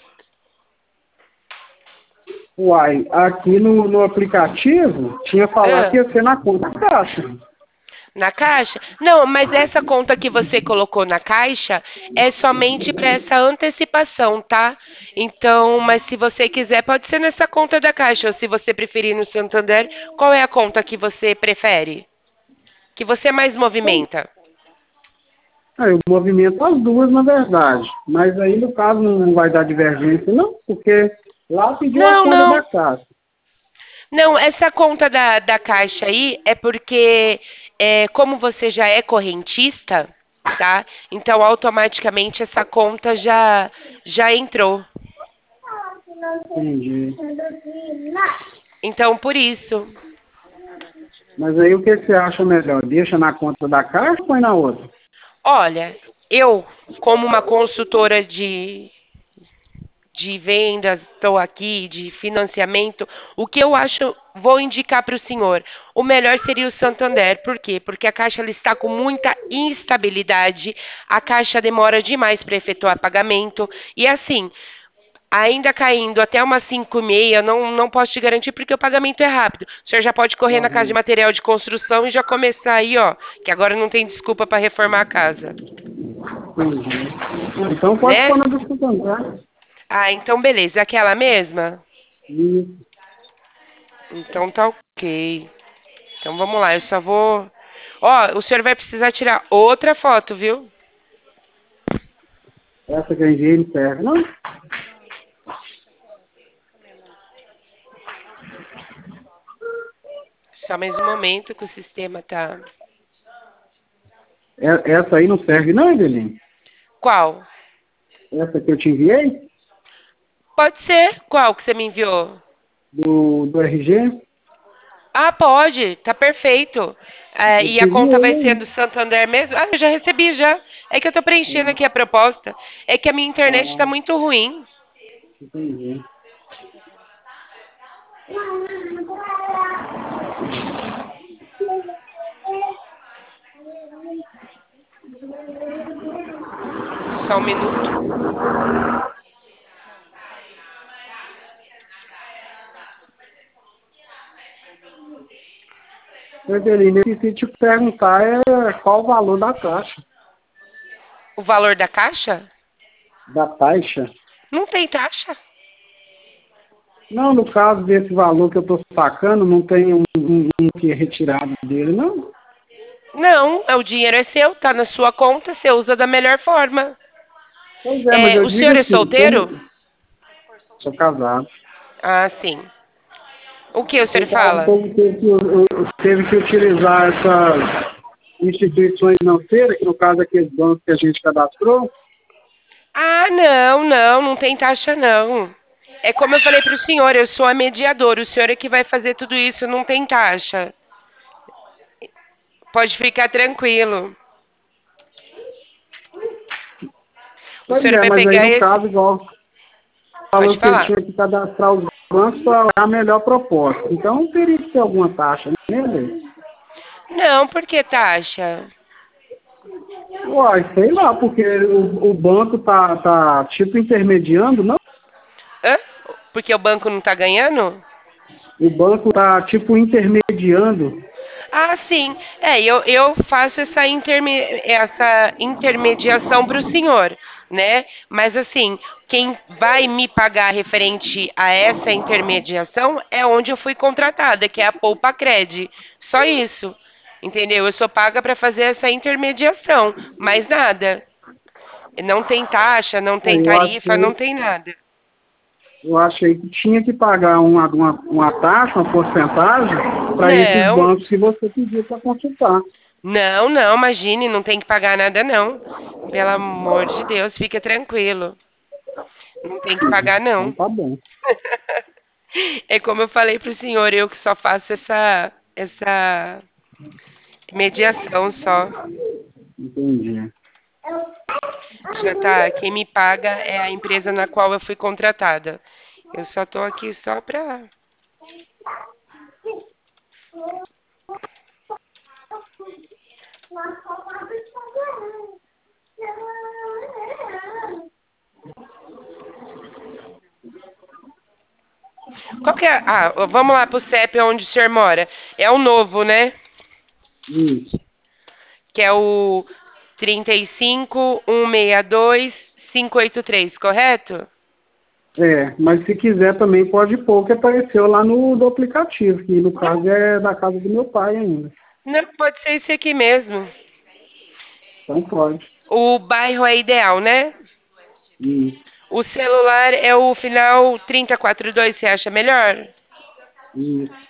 Uai, aqui no, no aplicativo tinha falado que Ah, ia ser na conta da caixa. na caixa? Não, mas essa conta que você colocou na caixa é somente para essa antecipação, tá? Então, mas se você quiser, pode ser nessa conta da caixa. Ou se você preferir no Santander, qual é a conta que você prefere? Que você mais movimenta? Aí eu movimento as duas, na verdade. Mas aí, no caso, não vai dar divergência, não, porque lá pediu a Não, conta da não. caixa. Não, essa conta da, da caixa aí é porque, é, como você já é correntista, tá? Então, automaticamente essa conta já, já entrou. Entendi. Então, por isso. Mas aí o que que você acha melhor? Deixa na conta da caixa ou põe na outra? Olha, eu, como uma consultora de, de vendas, estou aqui, de financiamento, o que eu acho, vou indicar para o senhor. O melhor seria o Santander. Por quê? Porque a Caixa ela está com muita instabilidade, a Caixa demora demais para efetuar pagamento, e assim, ainda caindo até umas cinco e meia, não, não posso te garantir porque o pagamento é rápido. O senhor já pode correr na casa de Uhum. material de construção e já começar aí, ó, que agora não tem desculpa para reformar a casa, Entendi. Então pode pôr né? na do Santander. Ah, então beleza. É aquela mesma? Isso. Então tá ok. Então vamos lá, eu só vou. Ó, o senhor vai precisar tirar outra foto, viu? Essa que eu enviei não serve, não? Só mais um momento que o sistema tá... É- Essa aí não serve, não, Evelyn? Qual? Essa que eu te enviei? Pode ser. Qual que você me enviou? Do, do R G? Ah, pode. Tá perfeito. É, Eu e te a conta enviei vai ser aí. do Santander mesmo? Ah, eu já recebi já. É que eu tô preenchendo aqui a proposta. É que a minha internet tá Ah, muito ruim. entendi. Só um minuto. Evelyn, eu esqueci de te perguntar é, qual o valor da taxa. O valor da caixa? Da taxa? Não tem taxa. Não, no caso desse valor que eu estou sacando, não tem um, um, um que é retirado dele, não? Não, é o dinheiro é seu, tá na sua conta, você usa da melhor forma. Pois é, mas É, eu o digo senhor é assim, solteiro? como sou casado. Ah, sim. O que o No senhor caso, fala? como teve que, eu- eu- teve que utilizar essas instituições financeiras, que no caso aqueles bancos que a gente cadastrou, Ah, não, não, não tem taxa não. É como eu falei para o senhor, eu sou a mediadora, o senhor é que vai fazer tudo isso, não tem taxa. Pode ficar tranquilo. O pois senhor é, vai mas aí pegar no esse. caso, igual Pode falou que ele falar. tinha que cadastrar os bancos para a melhor proposta. Então teria que ter alguma taxa, né, velho? Não, por que taxa? Uai, sei lá, porque o, o banco tá, tá tipo intermediando, não? Hã? Porque o banco não está ganhando? O banco tá tipo intermediando. Ah, sim. É, eu, eu faço essa, interme, essa intermediação para o senhor, né? Mas assim, quem vai me pagar referente a essa intermediação é onde eu fui contratada, que é a Poupa Cred. Só isso. Entendeu? Eu sou paga para fazer essa intermediação, mais nada. Não tem taxa, não tem Aí eu tarifa, não achei, tem nada. eu achei que tinha que pagar uma, uma, uma taxa, uma porcentagem, para esses Não, bancos que você pediu para consultar. não, não, imagine, não tem que pagar nada, não. Pelo amor de Deus, fica tranquilo. Não tem que pagar, Então não. tá bom. É como eu falei pro senhor, eu que só faço essa, essa mediação só. Entendi. Já tá, quem me paga é a empresa na qual eu fui contratada. Eu só tô aqui só pra... Qual que é? Ah, vamos lá pro C E P onde o senhor mora. É o novo, né? Isso. Que é o trinta e cinco, cento e sessenta e dois, quinhentos e oitenta e três, correto? É, mas se quiser também pode pôr que apareceu lá no do aplicativo, que no Não, caso é da casa do meu pai ainda. não, pode ser esse aqui mesmo. Então pode. O bairro é ideal, né? Isso, O celular é o final trinta e quatro e dois, você acha melhor? isso.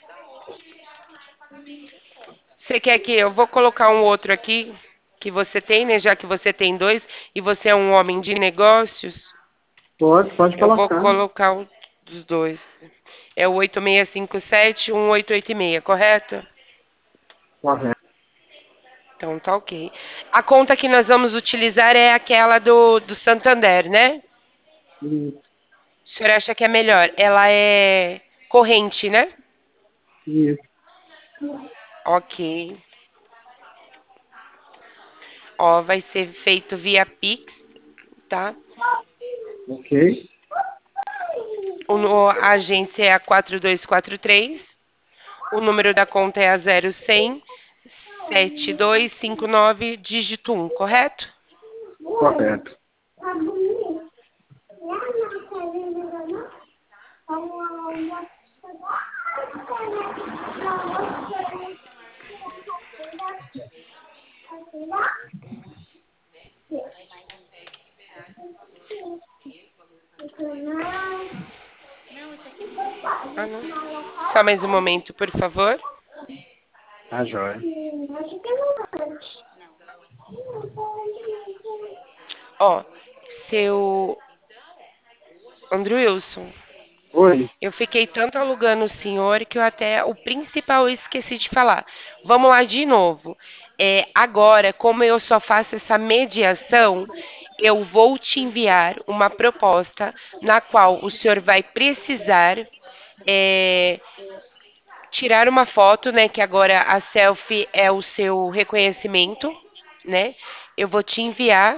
Você quer que eu vou colocar um outro aqui que você tem, né? Já que você tem dois e você é um homem de negócios, Pode, pode eu vou colocar. colocar o dos dois. É o oito seis cinco sete, um oito oito seis, correto? Correto. Então tá ok. A conta que nós vamos utilizar é aquela do, do Santander, né? Isso, O senhor acha que é melhor? Ela é corrente, né? isso. Ok. Ó, vai ser feito via Pix, tá? Ok? O, no- a agência é a quatro dois quatro três. O número da conta é a zero cem, sete dois cinco nove, dígito um, correto? Correto. Só mais um momento, por favor. Tá joia. Ó, seu Andrew Wilson, Oi. eu fiquei tanto alugando o senhor que eu até o principal eu esqueci de falar. Vamos lá de novo. É, agora, como eu só faço essa mediação, eu vou te enviar uma proposta na qual o senhor vai precisar é, tirar uma foto, né? Que agora a selfie é o seu reconhecimento, né? Eu vou te enviar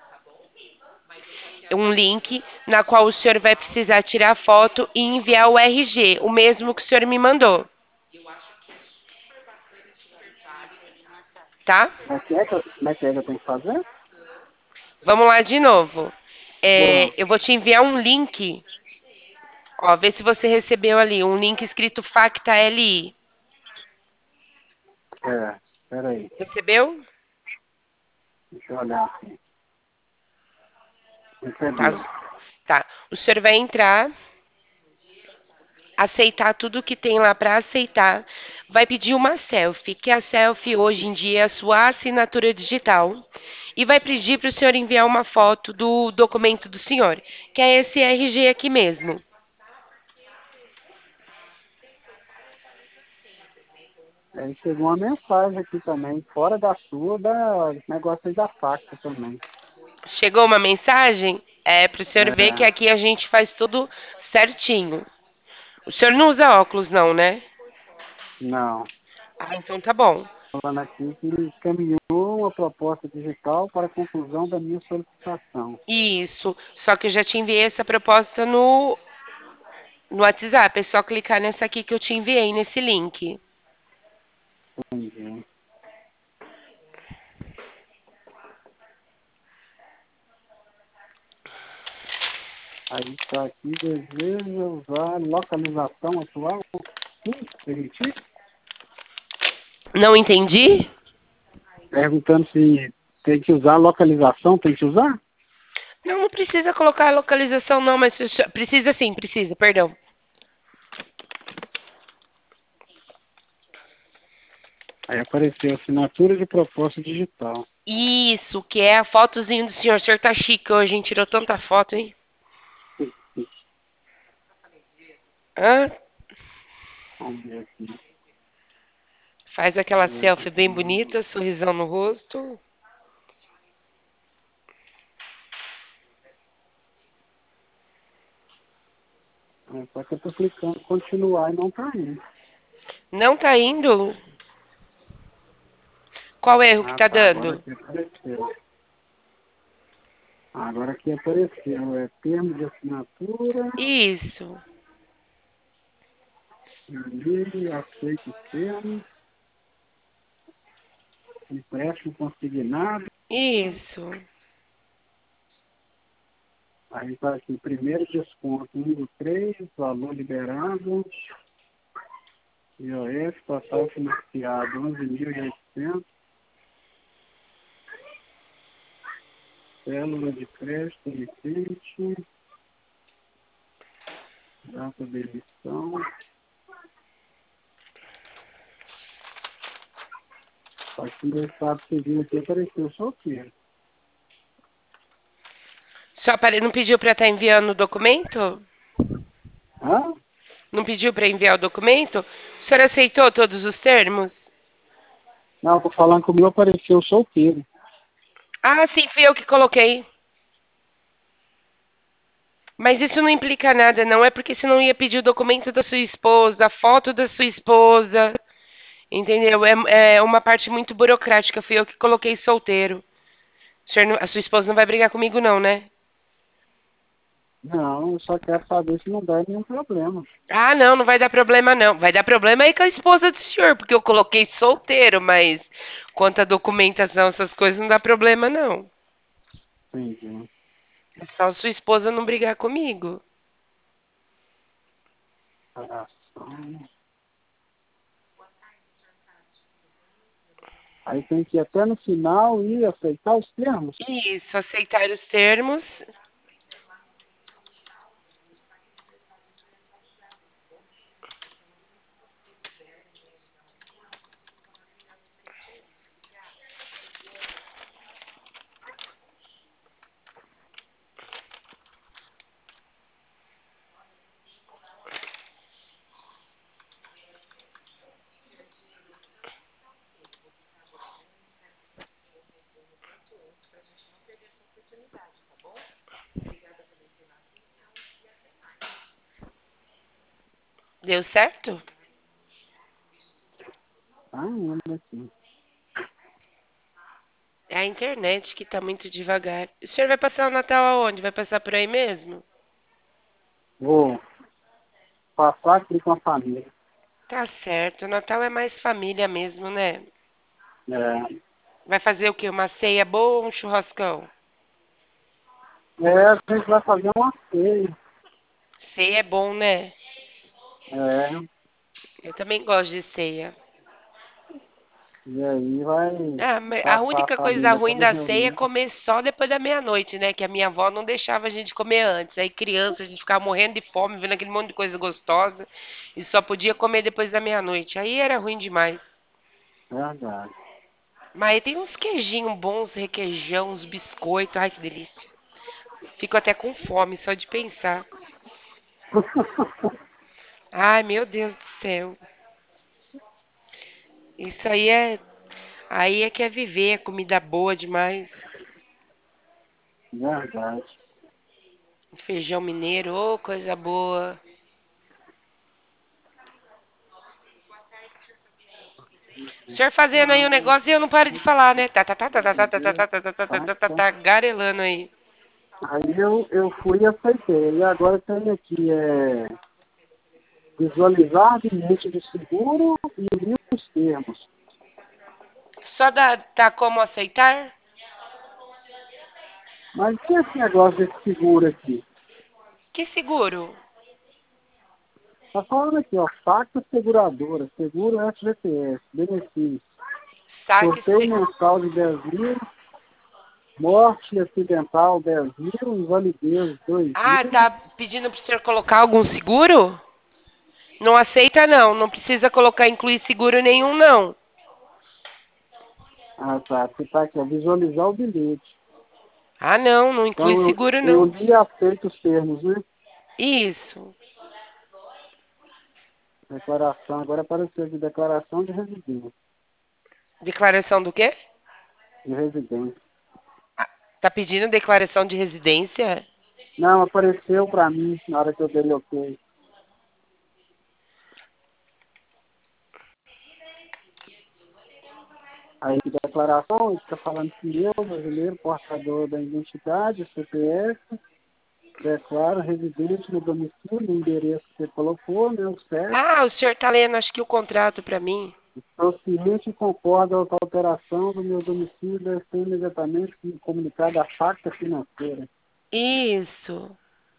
um link na qual o senhor vai precisar tirar foto e enviar o R G, o mesmo que o senhor me mandou. Tá? Como é que é que eu, como é que é que eu tenho que fazer? Vamos lá de novo. É, Bom, eu vou te enviar um link. Ó, vê se você recebeu ali um link escrito Facta L I. é, peraí. Recebeu? Deixa eu olhar aqui. Tá. Recebi. Tá. O senhor vai entrar, aceitar tudo que tem lá para aceitar. Vai pedir uma selfie, que a selfie hoje em dia é a sua assinatura digital. E vai pedir para o senhor enviar uma foto do documento do senhor, que é esse R G aqui mesmo. Aí chegou uma mensagem aqui também, fora da sua, da negócio aí da faca também. Chegou uma mensagem? É para o senhor ver que É, aqui a gente faz tudo certinho. O senhor não usa óculos, não, né? não. Ah, então tá bom. Falando aqui que encaminhou uma proposta digital para a conclusão da minha solicitação. Isso. Só que eu já te enviei essa proposta no, no WhatsApp. É só clicar nessa aqui que eu te enviei, nesse link. Entendi. Aí está aqui, deseja usar localização atual. Sim, permitir? Não entendi? Perguntando se tem que usar localização, tem que usar? Não, não precisa colocar a localização, não, mas se o senhor- precisa sim, precisa, perdão. Aí apareceu assinatura de proposta digital. Isso, que é a fotozinha do senhor. O senhor tá chique hoje, hein? Tirou tanta foto, hein? Hã? Vamos ver aqui. Faz aquela selfie bem bonita, sorrisão no rosto. É, só que eu estou clicando continuar e não está indo. Não tá indo? Qual erro que Ah, tá tá. Agora dando? aqui apareceu. Agora aqui apareceu. É termo de assinatura. Isso, E aceito os termos. Empréstimo consignado. isso. Aí está aqui, primeiro desconto, um do três, valor liberado, I O S, total financiado, onze mil e oitocentos, célula de crédito, emitente, data de emissão. Aqui no estado civil aqui apareceu solteiro. Só apare... Não pediu pra estar enviando o documento? Hã? Não pediu pra enviar o documento? O senhor aceitou todos os termos? Não, tô falando que o meu apareceu solteiro. Ah, sim, fui eu que coloquei. Mas isso não implica nada, não. É porque senão ia pedir o documento da sua esposa, a foto da sua esposa. Entendeu? É, é uma parte muito burocrática. Fui eu que coloquei solteiro. O senhor não- a sua esposa não vai brigar comigo, não, né? Não, eu só quero saber se não dá nenhum problema. Ah, não, não vai dar problema, não. Vai dar problema aí com a esposa do senhor, porque eu coloquei solteiro, mas quanto à documentação, essas coisas, não dá problema, não. Entendi. É só sua esposa não brigar comigo. Ação. Aí tem que ir até no final e aceitar os termos. Isso, aceitar os termos. Deu certo? Ah, ainda aqui. É a internet que tá muito devagar. O senhor vai passar o Natal aonde? Vai passar por aí mesmo? Vou passar aqui com a família. Tá certo. O Natal é mais família mesmo, né? É, Vai fazer o quê? Uma ceia boa ou um churrascão? é, a gente vai fazer uma ceia. Ceia é bom, né? É, Eu também gosto de ceia. e aí vai Ah, mas a passar a única coisa família ruim toda da ceia é reunida. comer só depois da meia-noite, né? Que a minha avó não deixava a gente comer antes. Aí criança, a gente ficava morrendo de fome, vendo aquele monte de coisa gostosa e só podia comer depois da meia-noite. Aí era ruim demais. Verdade. Mas aí tem uns queijinhos bons, requeijão, uns biscoitos. Ai, que delícia. Fico até com fome só de pensar. Ai, meu Deus do céu. Isso aí é. Aí é que é viver, é comida boa demais. Verdade. Feijão mineiro, ô, coisa boa. O senhor fazendo aí o negócio e eu não paro de falar, né? Tá, tá, tá, tá, tá, tá, tá, tá, tá, tá, tá, tá, tá, tá, tá, tá, garelando aí. Aí eu, eu fui e aceitei. E agora tem aqui, é, visualizar bilhete de seguro e ler os termos. Só dá, tá como aceitar? Mas o que é esse negócio desse seguro aqui? Que seguro? Tá falando aqui, ó, Facta Seguradora, Seguro F G T S, benefício. Saque Sorteio seguro. mensal de dez mil, morte acidental dez mil, invalidez dois Ah, mil. tá pedindo pro senhor colocar algum seguro? Não aceita não, não precisa colocar incluir seguro nenhum não. Ah, tá, aqui tá aqui, ó, visualizar o bilhete. Ah, não, não inclui Então eu, seguro eu não. li e aceito os termos, né? Isso. Declaração, agora apareceu aqui, declaração de residência. Declaração do quê? De residência. Ah, tá pedindo declaração de residência? Não, apareceu pra mim na hora que eu dei ok. Aí, declaração, está falando que eu, brasileiro, portador da identidade, C P F, declaro residente no domicílio, no endereço que você colocou, né, o CEP, Ah, o senhor tá lendo acho que o contrato pra mim. estou ciente e concordo com a alteração do meu domicílio, deve ser imediatamente comunicada à facta financeira. Isso.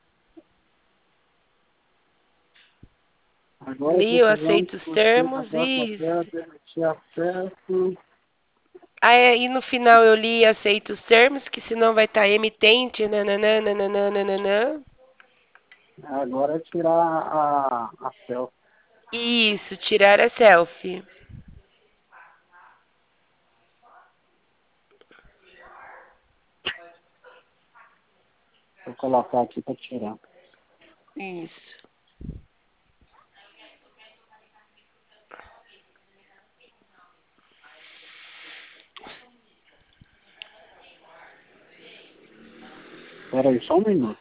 Agora Li, eu precisamos aceito os você na termos, próxima tela isso. permitir acesso. Aí no final eu li e aceito os termos, que senão vai estar emitente, nananã, nananã, nananã. Agora é tirar a, a selfie. Isso, tirar a selfie. Vou colocar aqui para tirar. Isso. Espera aí, só um minuto.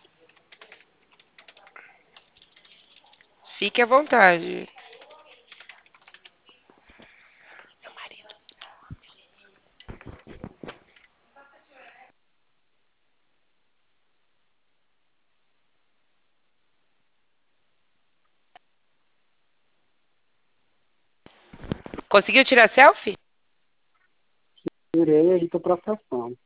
Fique à vontade. Meu marido. Conseguiu tirar selfie? Tirei aí, estou processando.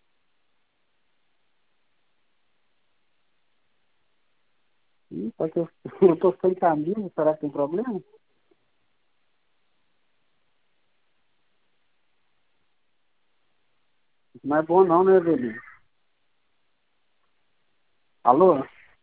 Ih, só que eu estou sem camisa, será que tem problema? Não é bom não, né, Evelino? Alô?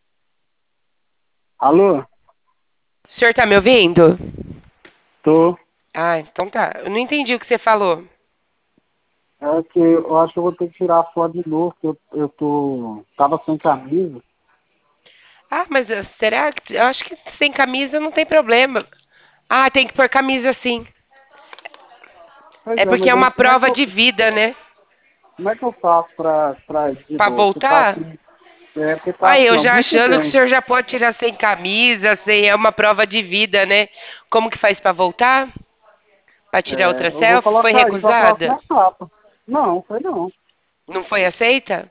Alô? O senhor tá me ouvindo? Tô. Ah, então tá. Eu não entendi o que você falou. É que eu acho que eu vou ter que tirar a foto de novo, porque eu, eu tô. Tava sem camisa. Ah, mas eh, será que. Eu acho que sem camisa não tem problema. Ah, tem que pôr camisa sim. Pois É é, porque mas é aí uma como é que prova eu, de vida, né? como é que eu faço pra, pra ir de Pra novo? Você tá voltar, aqui. É, porque Aí, eu passou já muito achando que o bem. senhor já pode tirar sem camisa, sem, é uma prova de vida, né? Como que faz pra voltar? Pra tirar É, outra eu vou selfie? Foi colocar aí para a recusada? próxima etapa. Não, foi não. Não foi aceita?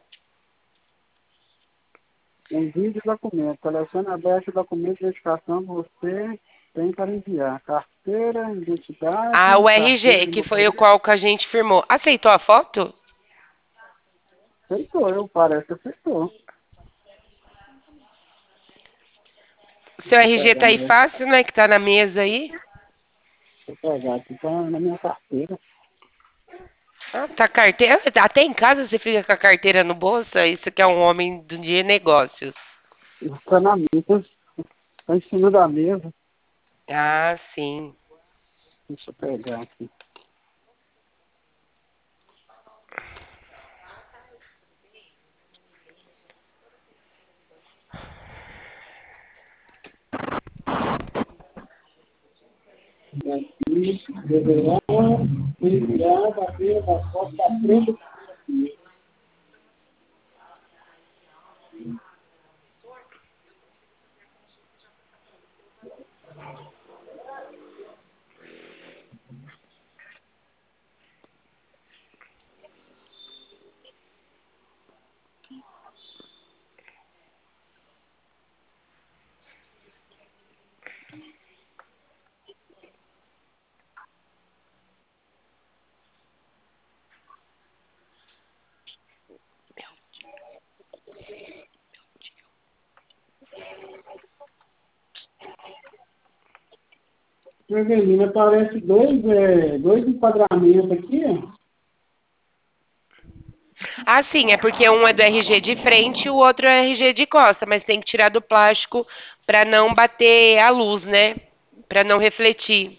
Envio de documento. Telefone aberto, documento de identificação que você tem para enviar. Carteira, Ah, identidade, o carteira R G, de que foi o motorista. qual que a gente firmou. Aceitou a foto? Aceitou, eu parece que aceitou. O seu Deixa eu R G pegar tá aí meu. fácil, né? Que tá na mesa aí. Deixa eu pegar aqui, tá na minha carteira. Ah, tá carteira. Até em casa você fica com a carteira no bolso. Isso que é um homem de negócios. Está na mesa. Está em cima da mesa. Ah, sim. Deixa eu pegar aqui. Aqui, deverá enviar a carteira da foto da frente. Evelina, aparece dois, é, dois enquadramentos aqui, ó. Ah, sim, é porque um é do R G de frente e o outro é R G de costa, mas tem que tirar do plástico para não bater a luz, né? Para não refletir.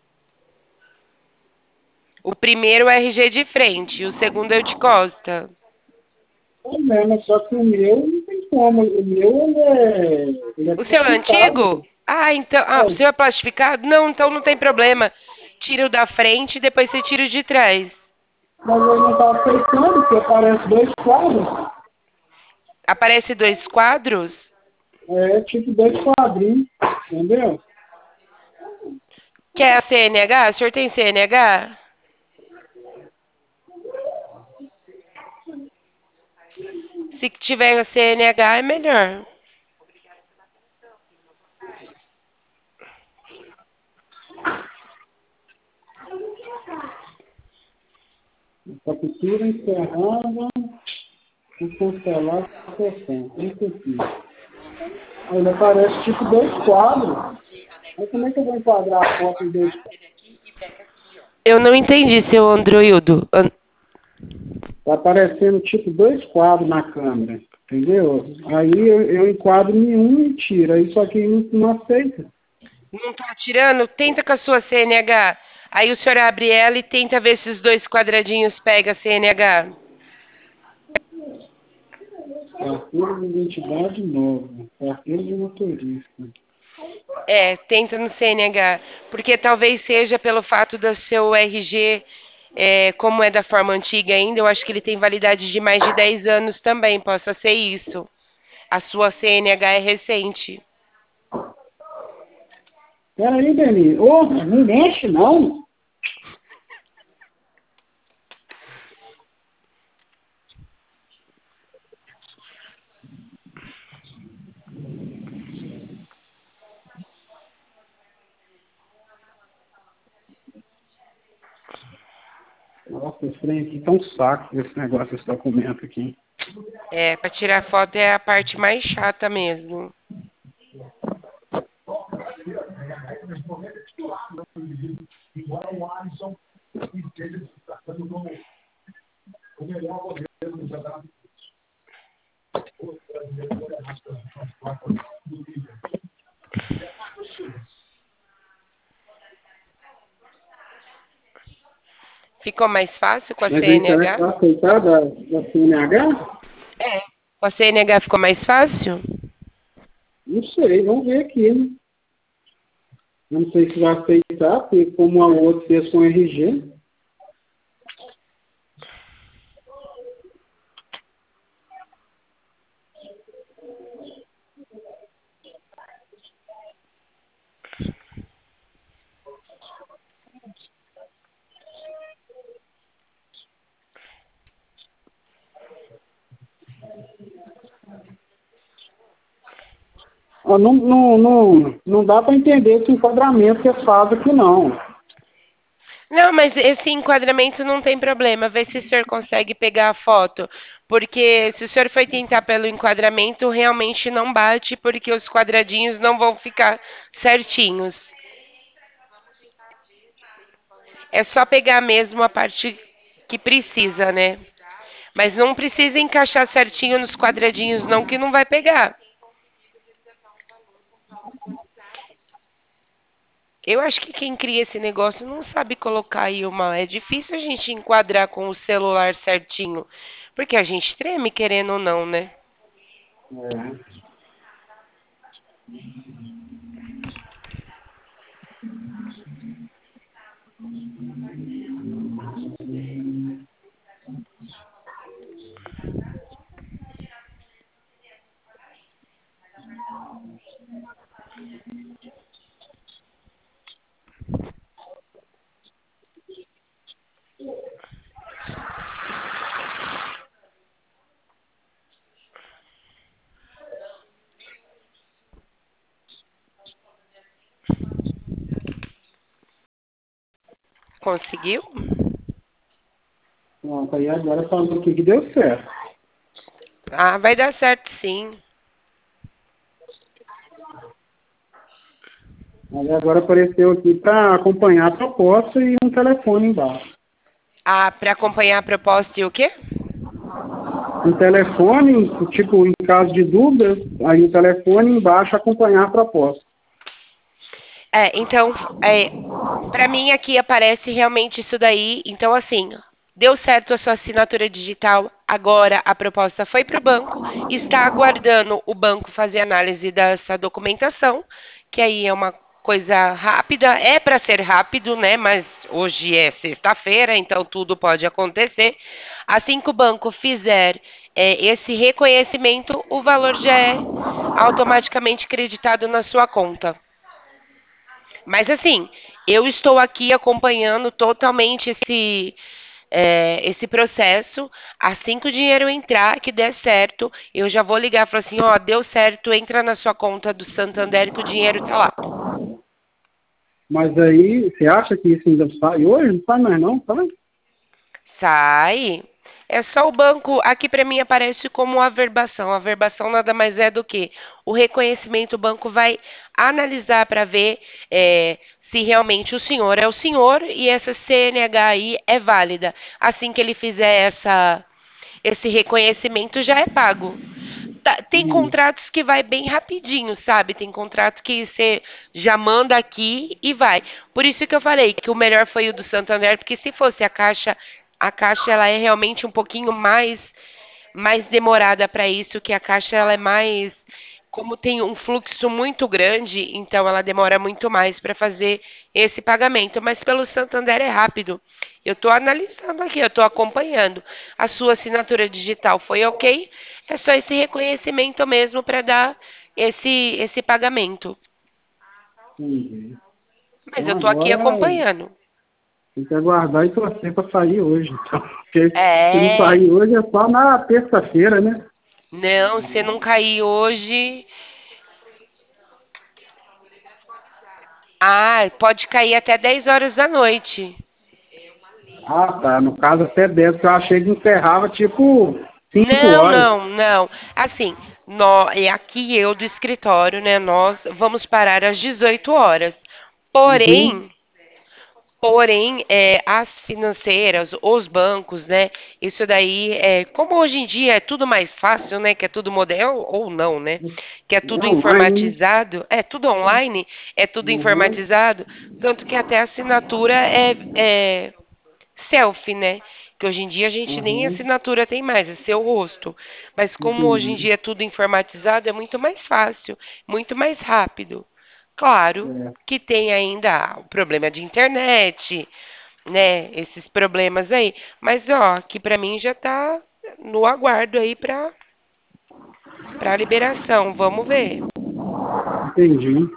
O primeiro é R G de frente e o segundo é o de costa. É mesmo, só que o meu não tem como. O meu ele é, ele é O seu é plastificado. antigo? Ah, então. Ah, o É, seu é plastificado? Não, então não tem problema. Tira o da frente e depois você tira o de trás. mas ele não está aceitando, porque aparece dois quadros. Aparece dois quadros? É tipo dois quadrinhos, entendeu? Quer a C N H? O senhor tem C N H? Se tiver a C N H é melhor. Captura encerrada e cancelar a sessão. Isso aqui. Aí ele aparece tipo dois quadros. Mas como é que eu vou enquadrar a foto em dois quadros? Eu não entendi, seu Androildo. An- Tá aparecendo tipo dois quadros na câmera, entendeu? Aí eu, eu enquadro em um e tiro, aí só que não, não aceita. Não tá tirando? Tenta com a sua C N H. Aí o senhor abre ela e tenta ver se os dois quadradinhos pegam a C N H. Carteira de identidade novo, carteira de motorista. É, tenta no C N H. Porque talvez seja pelo fato do seu R G, é, como é da forma antiga ainda, eu acho que ele tem validade de mais de dez anos também. Possa ser isso. A sua C N H é recente. Peraí, Beni, ô, não mexe não. Nossa, esse trem aqui tá um saco esse negócio, esse documento aqui. É, para tirar foto é a parte mais chata mesmo. Ficou mais fácil com a Mas aí será que C N H? vai aceitar da, da C N H? É. Com a C N H ficou mais fácil? Não sei, vamos ver aqui, né? Eu não sei se vai aceitar, porque como a outra fez com R G. Ó, não, não, não, não dá para entender esse enquadramento que eles fazem aqui, não. Não, mas esse enquadramento não tem problema. Vê se o senhor consegue pegar a foto. Porque se o senhor for tentar pelo enquadramento, realmente não bate, porque os quadradinhos não vão ficar certinhos. É só pegar mesmo a parte que precisa, né? Mas não precisa encaixar certinho nos quadradinhos, não, que não vai pegar. Eu acho que quem cria esse negócio não sabe colocar aí uma. É difícil a gente enquadrar com o celular certinho. Porque a gente treme querendo ou não, né? É. Conseguiu? Pronto, aí agora falando aqui que deu certo. Ah, vai dar certo sim. Aí agora apareceu aqui para acompanhar a proposta e um telefone embaixo. Ah, para acompanhar a proposta e o quê? Um telefone, tipo, em caso de dúvidas, aí o telefone embaixo acompanhar a proposta. É, então, é, para mim aqui aparece realmente isso daí. Então, assim, deu certo a sua assinatura digital. Agora a proposta foi para o banco. Está aguardando o banco fazer análise dessa documentação, que aí é uma coisa rápida. É para ser rápido, né? Mas hoje é sexta-feira, então tudo pode acontecer. Assim que o banco fizer é, esse reconhecimento, o valor já é automaticamente creditado na sua conta. Mas assim, eu estou aqui acompanhando totalmente esse, é, esse processo. Assim que o dinheiro entrar, que der certo, eu já vou ligar e falar assim, ó, deu certo, entra na sua conta do Santander que o dinheiro tá lá. Mas aí, você acha que isso ainda sai hoje? Não sai mais não, sai? Sai. É só o banco, aqui para mim aparece como averbação. A averbação nada mais é do que o reconhecimento, o banco vai analisar para ver é, se realmente o senhor é o senhor e essa C N H aí é válida. Assim que ele fizer essa, esse reconhecimento, já é pago. Tá, tem Hum, contratos que vai bem rapidinho, sabe? Tem contrato que você já manda aqui e vai. Por isso que eu falei que o melhor foi o do Santander, porque se fosse a Caixa, a Caixa ela é realmente um pouquinho mais mais demorada para isso, que a Caixa ela é mais como tem um fluxo muito grande, então ela demora muito mais para fazer esse pagamento, mas pelo Santander é rápido. Eu estou analisando aqui, eu estou acompanhando. A sua assinatura digital foi ok? É só esse reconhecimento mesmo para dar esse, esse pagamento. entendi. Mas Então eu estou aqui agora acompanhando. tem que aguardar e torcer para sair hoje. Então. Porque se não É, sair hoje é só na terça-feira, né? não, se não cair hoje. Ah, pode cair até dez horas da noite. Ah, tá. No caso até dez, que eu achei que encerrava tipo cinco Não, horas. não, não. Assim, nó- e aqui eu do escritório, né? Nós vamos parar às dezoito horas. Uhum, Porém, porém, é, as financeiras, os bancos, né? Isso daí, é, como hoje em dia é tudo mais fácil, né? Que é tudo modelo, ou não, né? Que é é tudo online, né? informatizado, é tudo online, é tudo Uhum, informatizado, tanto que até a assinatura é, é selfie, né? Que hoje em dia a gente nem uhum, assinatura tem mais, é seu rosto. Mas como hoje em entendi. dia é tudo informatizado, é muito mais fácil, muito mais rápido. Claro É, que tem ainda o problema de internet, né? Esses problemas aí. Mas ó, que pra mim já tá no aguardo aí pra para liberação. Vamos ver. entendi.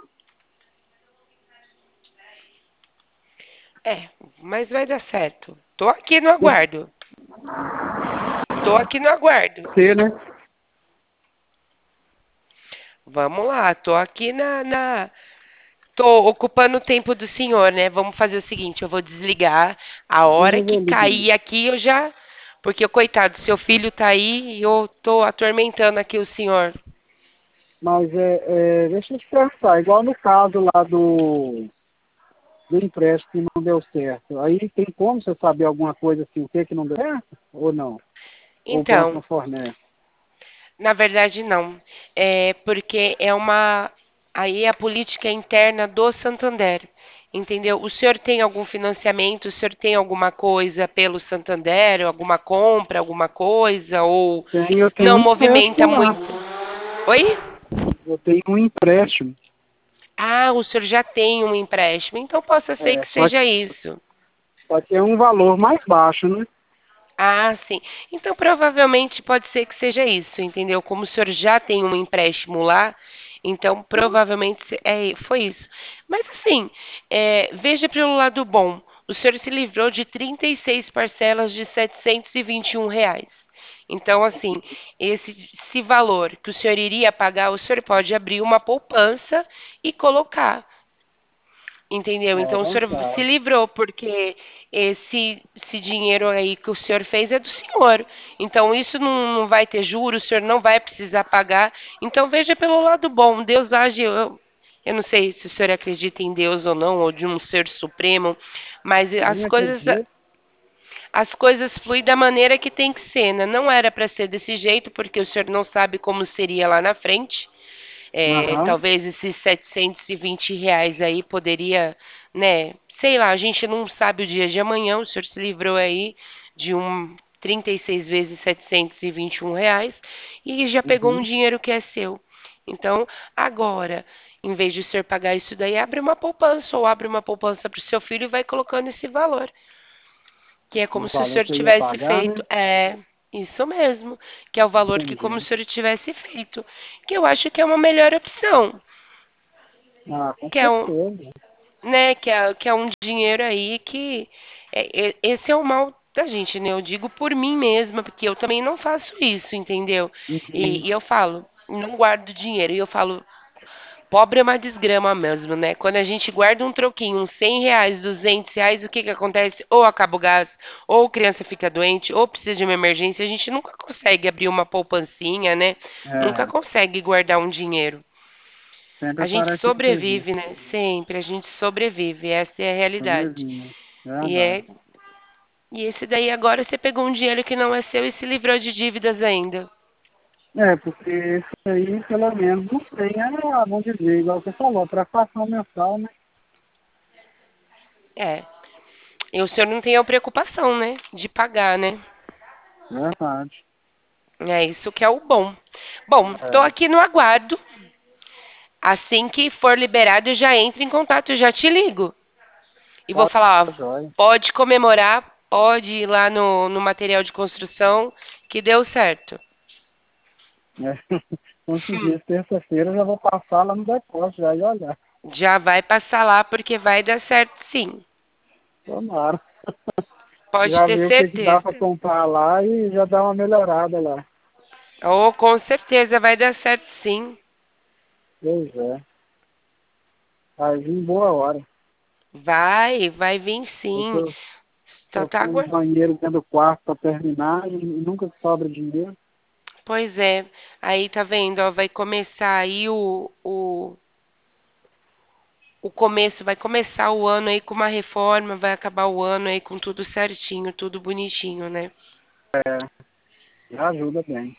É, mas vai dar certo. Tô aqui no aguardo. Tô aqui no aguardo. Você, né? Vamos lá, tô aqui na, na... Tô ocupando o tempo do senhor, né? Vamos fazer o seguinte, eu vou desligar. A E hora que Revelino, cair aqui, eu já... Porque, coitado, seu filho tá aí e eu tô atormentando aqui o senhor. mas é, é, deixa eu te perguntar, igual no caso lá do, do empréstimo que não deu certo, aí tem como você saber alguma coisa assim, o que que não deu certo? Ou não? Ou o banco não Então, fornece? na verdade, não. É porque é uma. Aí é a política interna do Santander. Entendeu? O senhor tem algum financiamento? O senhor tem alguma coisa pelo Santander? Alguma compra, alguma coisa? Ou Tem, eu tenho não um movimenta empréstimo lá. muito? Oi? Eu tenho um empréstimo. Ah, o senhor já tem um empréstimo. Então possa ser É, que só, seja isso. só que é um valor mais baixo, né? Ah, sim. Então, provavelmente pode ser que seja isso, entendeu? Como o senhor já tem um empréstimo lá, então provavelmente se- é, foi isso. Mas assim, é, veja pelo lado bom. O senhor se livrou de trinta e seis parcelas de setecentos e vinte e um reais. Então, assim, esse, esse valor que o senhor iria pagar, o senhor pode abrir uma poupança e colocar. Entendeu? Então o Ah, senhor se tá. livrou, porque esse, esse dinheiro aí que o senhor fez é do senhor. Então isso não, não vai ter juros, o senhor não vai precisar pagar. Então veja pelo lado bom. Deus age. Eu, eu não sei se o senhor acredita em Deus ou não, ou de um ser supremo, mas as Nem coisas. acredito. As coisas fluem da maneira que tem que ser, né? Não era para ser desse jeito, porque o senhor não sabe como seria lá na frente. É, Aham. talvez esses setecentos e vinte reais aí poderia, né? Sei lá, a gente não sabe o dia de amanhã. O senhor se livrou aí de um trinta e seis vezes setecentos e vinte e um reais e já pegou um Uhum. dinheiro que é seu. Então, agora, em vez de o senhor pagar isso daí, abre uma poupança ou abre uma poupança para o seu filho e vai colocando esse valor, que é O como se o valor senhor que eu ia tivesse pagar, feito. né? É isso mesmo, que é o valor que como Entendi. se o senhor tivesse feito, que eu acho que é uma melhor opção, Ah, com que é um, certeza. né, que é, que é um dinheiro aí que é- é- esse é o mal da gente, né? Eu digo por mim mesma, porque eu também não faço isso, entendeu? Uhum. E, e eu falo, não guardo dinheiro, e eu falo, pobre é uma desgrama mesmo, né? Quando a gente guarda um troquinho, uns cem reais, duzentos reais, o que que acontece? Ou acaba o gás, ou criança fica doente, ou precisa de uma emergência. A gente nunca consegue abrir uma poupancinha, né? Nunca É, consegue guardar um dinheiro. sempre A gente aparece um imprevisto. sobrevive, né? Sempre, a gente sobrevive. Essa é a realidade. Sobrevive. E Verdade. é, e esse daí agora você pegou um dinheiro que não é seu e se livrou de dívidas ainda. É, porque esse aí, pelo menos, não tem, a, vamos dizer, igual você falou, prestação mensal, né? É. E o senhor não tem a preocupação, né? De pagar, né? Verdade. É isso que é o bom. Bom, tô É, aqui no aguardo. Assim que for liberado, eu já entro em contato, eu já te ligo. E vou tá falar, ó, jóia. pode comemorar, pode ir lá no, no material de construção, que deu certo. É. Consegui, terça-feira eu já vou passar lá no depósito, já e olhar. Já vai passar lá porque vai dar certo sim. Tomara. Pode Já ter ver o que, que dá para certeza. comprar lá e já dá uma melhorada lá. Oh, com certeza vai dar certo sim. Pois é. Vai vir em boa hora. Vai, vai vir Eu sim. tô, Só tô tá com um aguardando. banheiro dentro do quarto para terminar e nunca sobra dinheiro. Pois é. Aí tá vendo, ó, vai começar aí o, o, o começo, vai começar o ano aí com uma reforma, vai acabar o ano aí com tudo certinho, tudo bonitinho, né? Já ajuda bem.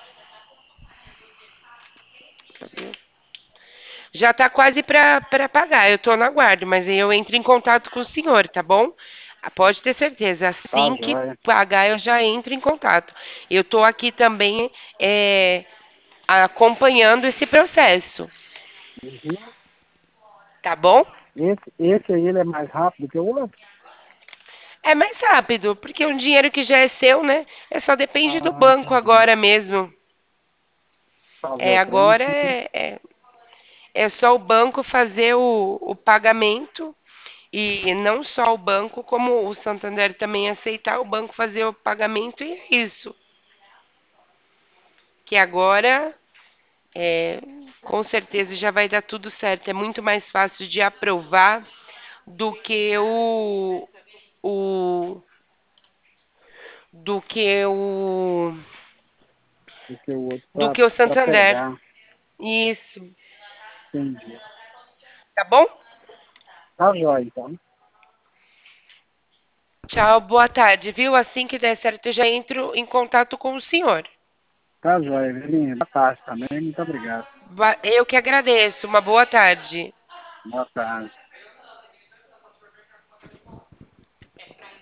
Já tá quase pra, pra pagar, eu tô no aguardo, mas aí eu entro em contato com o senhor, tá bom? Ah, pode ter certeza, Tá assim que jóia. pagar eu já entro em contato. Eu tô aqui também é, acompanhando esse processo, Uhum. tá bom? Esse, esse aí ele é mais rápido que o outro? É mais rápido, porque um dinheiro que já é seu, né? É só depende do Ah, banco entendi. agora mesmo. Fazer É, o agora trânsito, né? é, é, é só o banco fazer o, o pagamento e não só o banco, como o Santander também aceitar o banco fazer o pagamento e é isso. Que agora é, com certeza já vai dar tudo certo. É muito mais fácil de aprovar do que o, o do que o Do que o outro do para que o para Santander. pegar. Isso, Entendi. tá bom? Tá jóia, então. Tchau, boa tarde, viu? Assim que der certo, eu já entro em contato com o senhor. Tá jóia, Eveline. Boa tarde também. Muito obrigado. Ba- Eu que agradeço. Uma boa tarde. Boa tarde.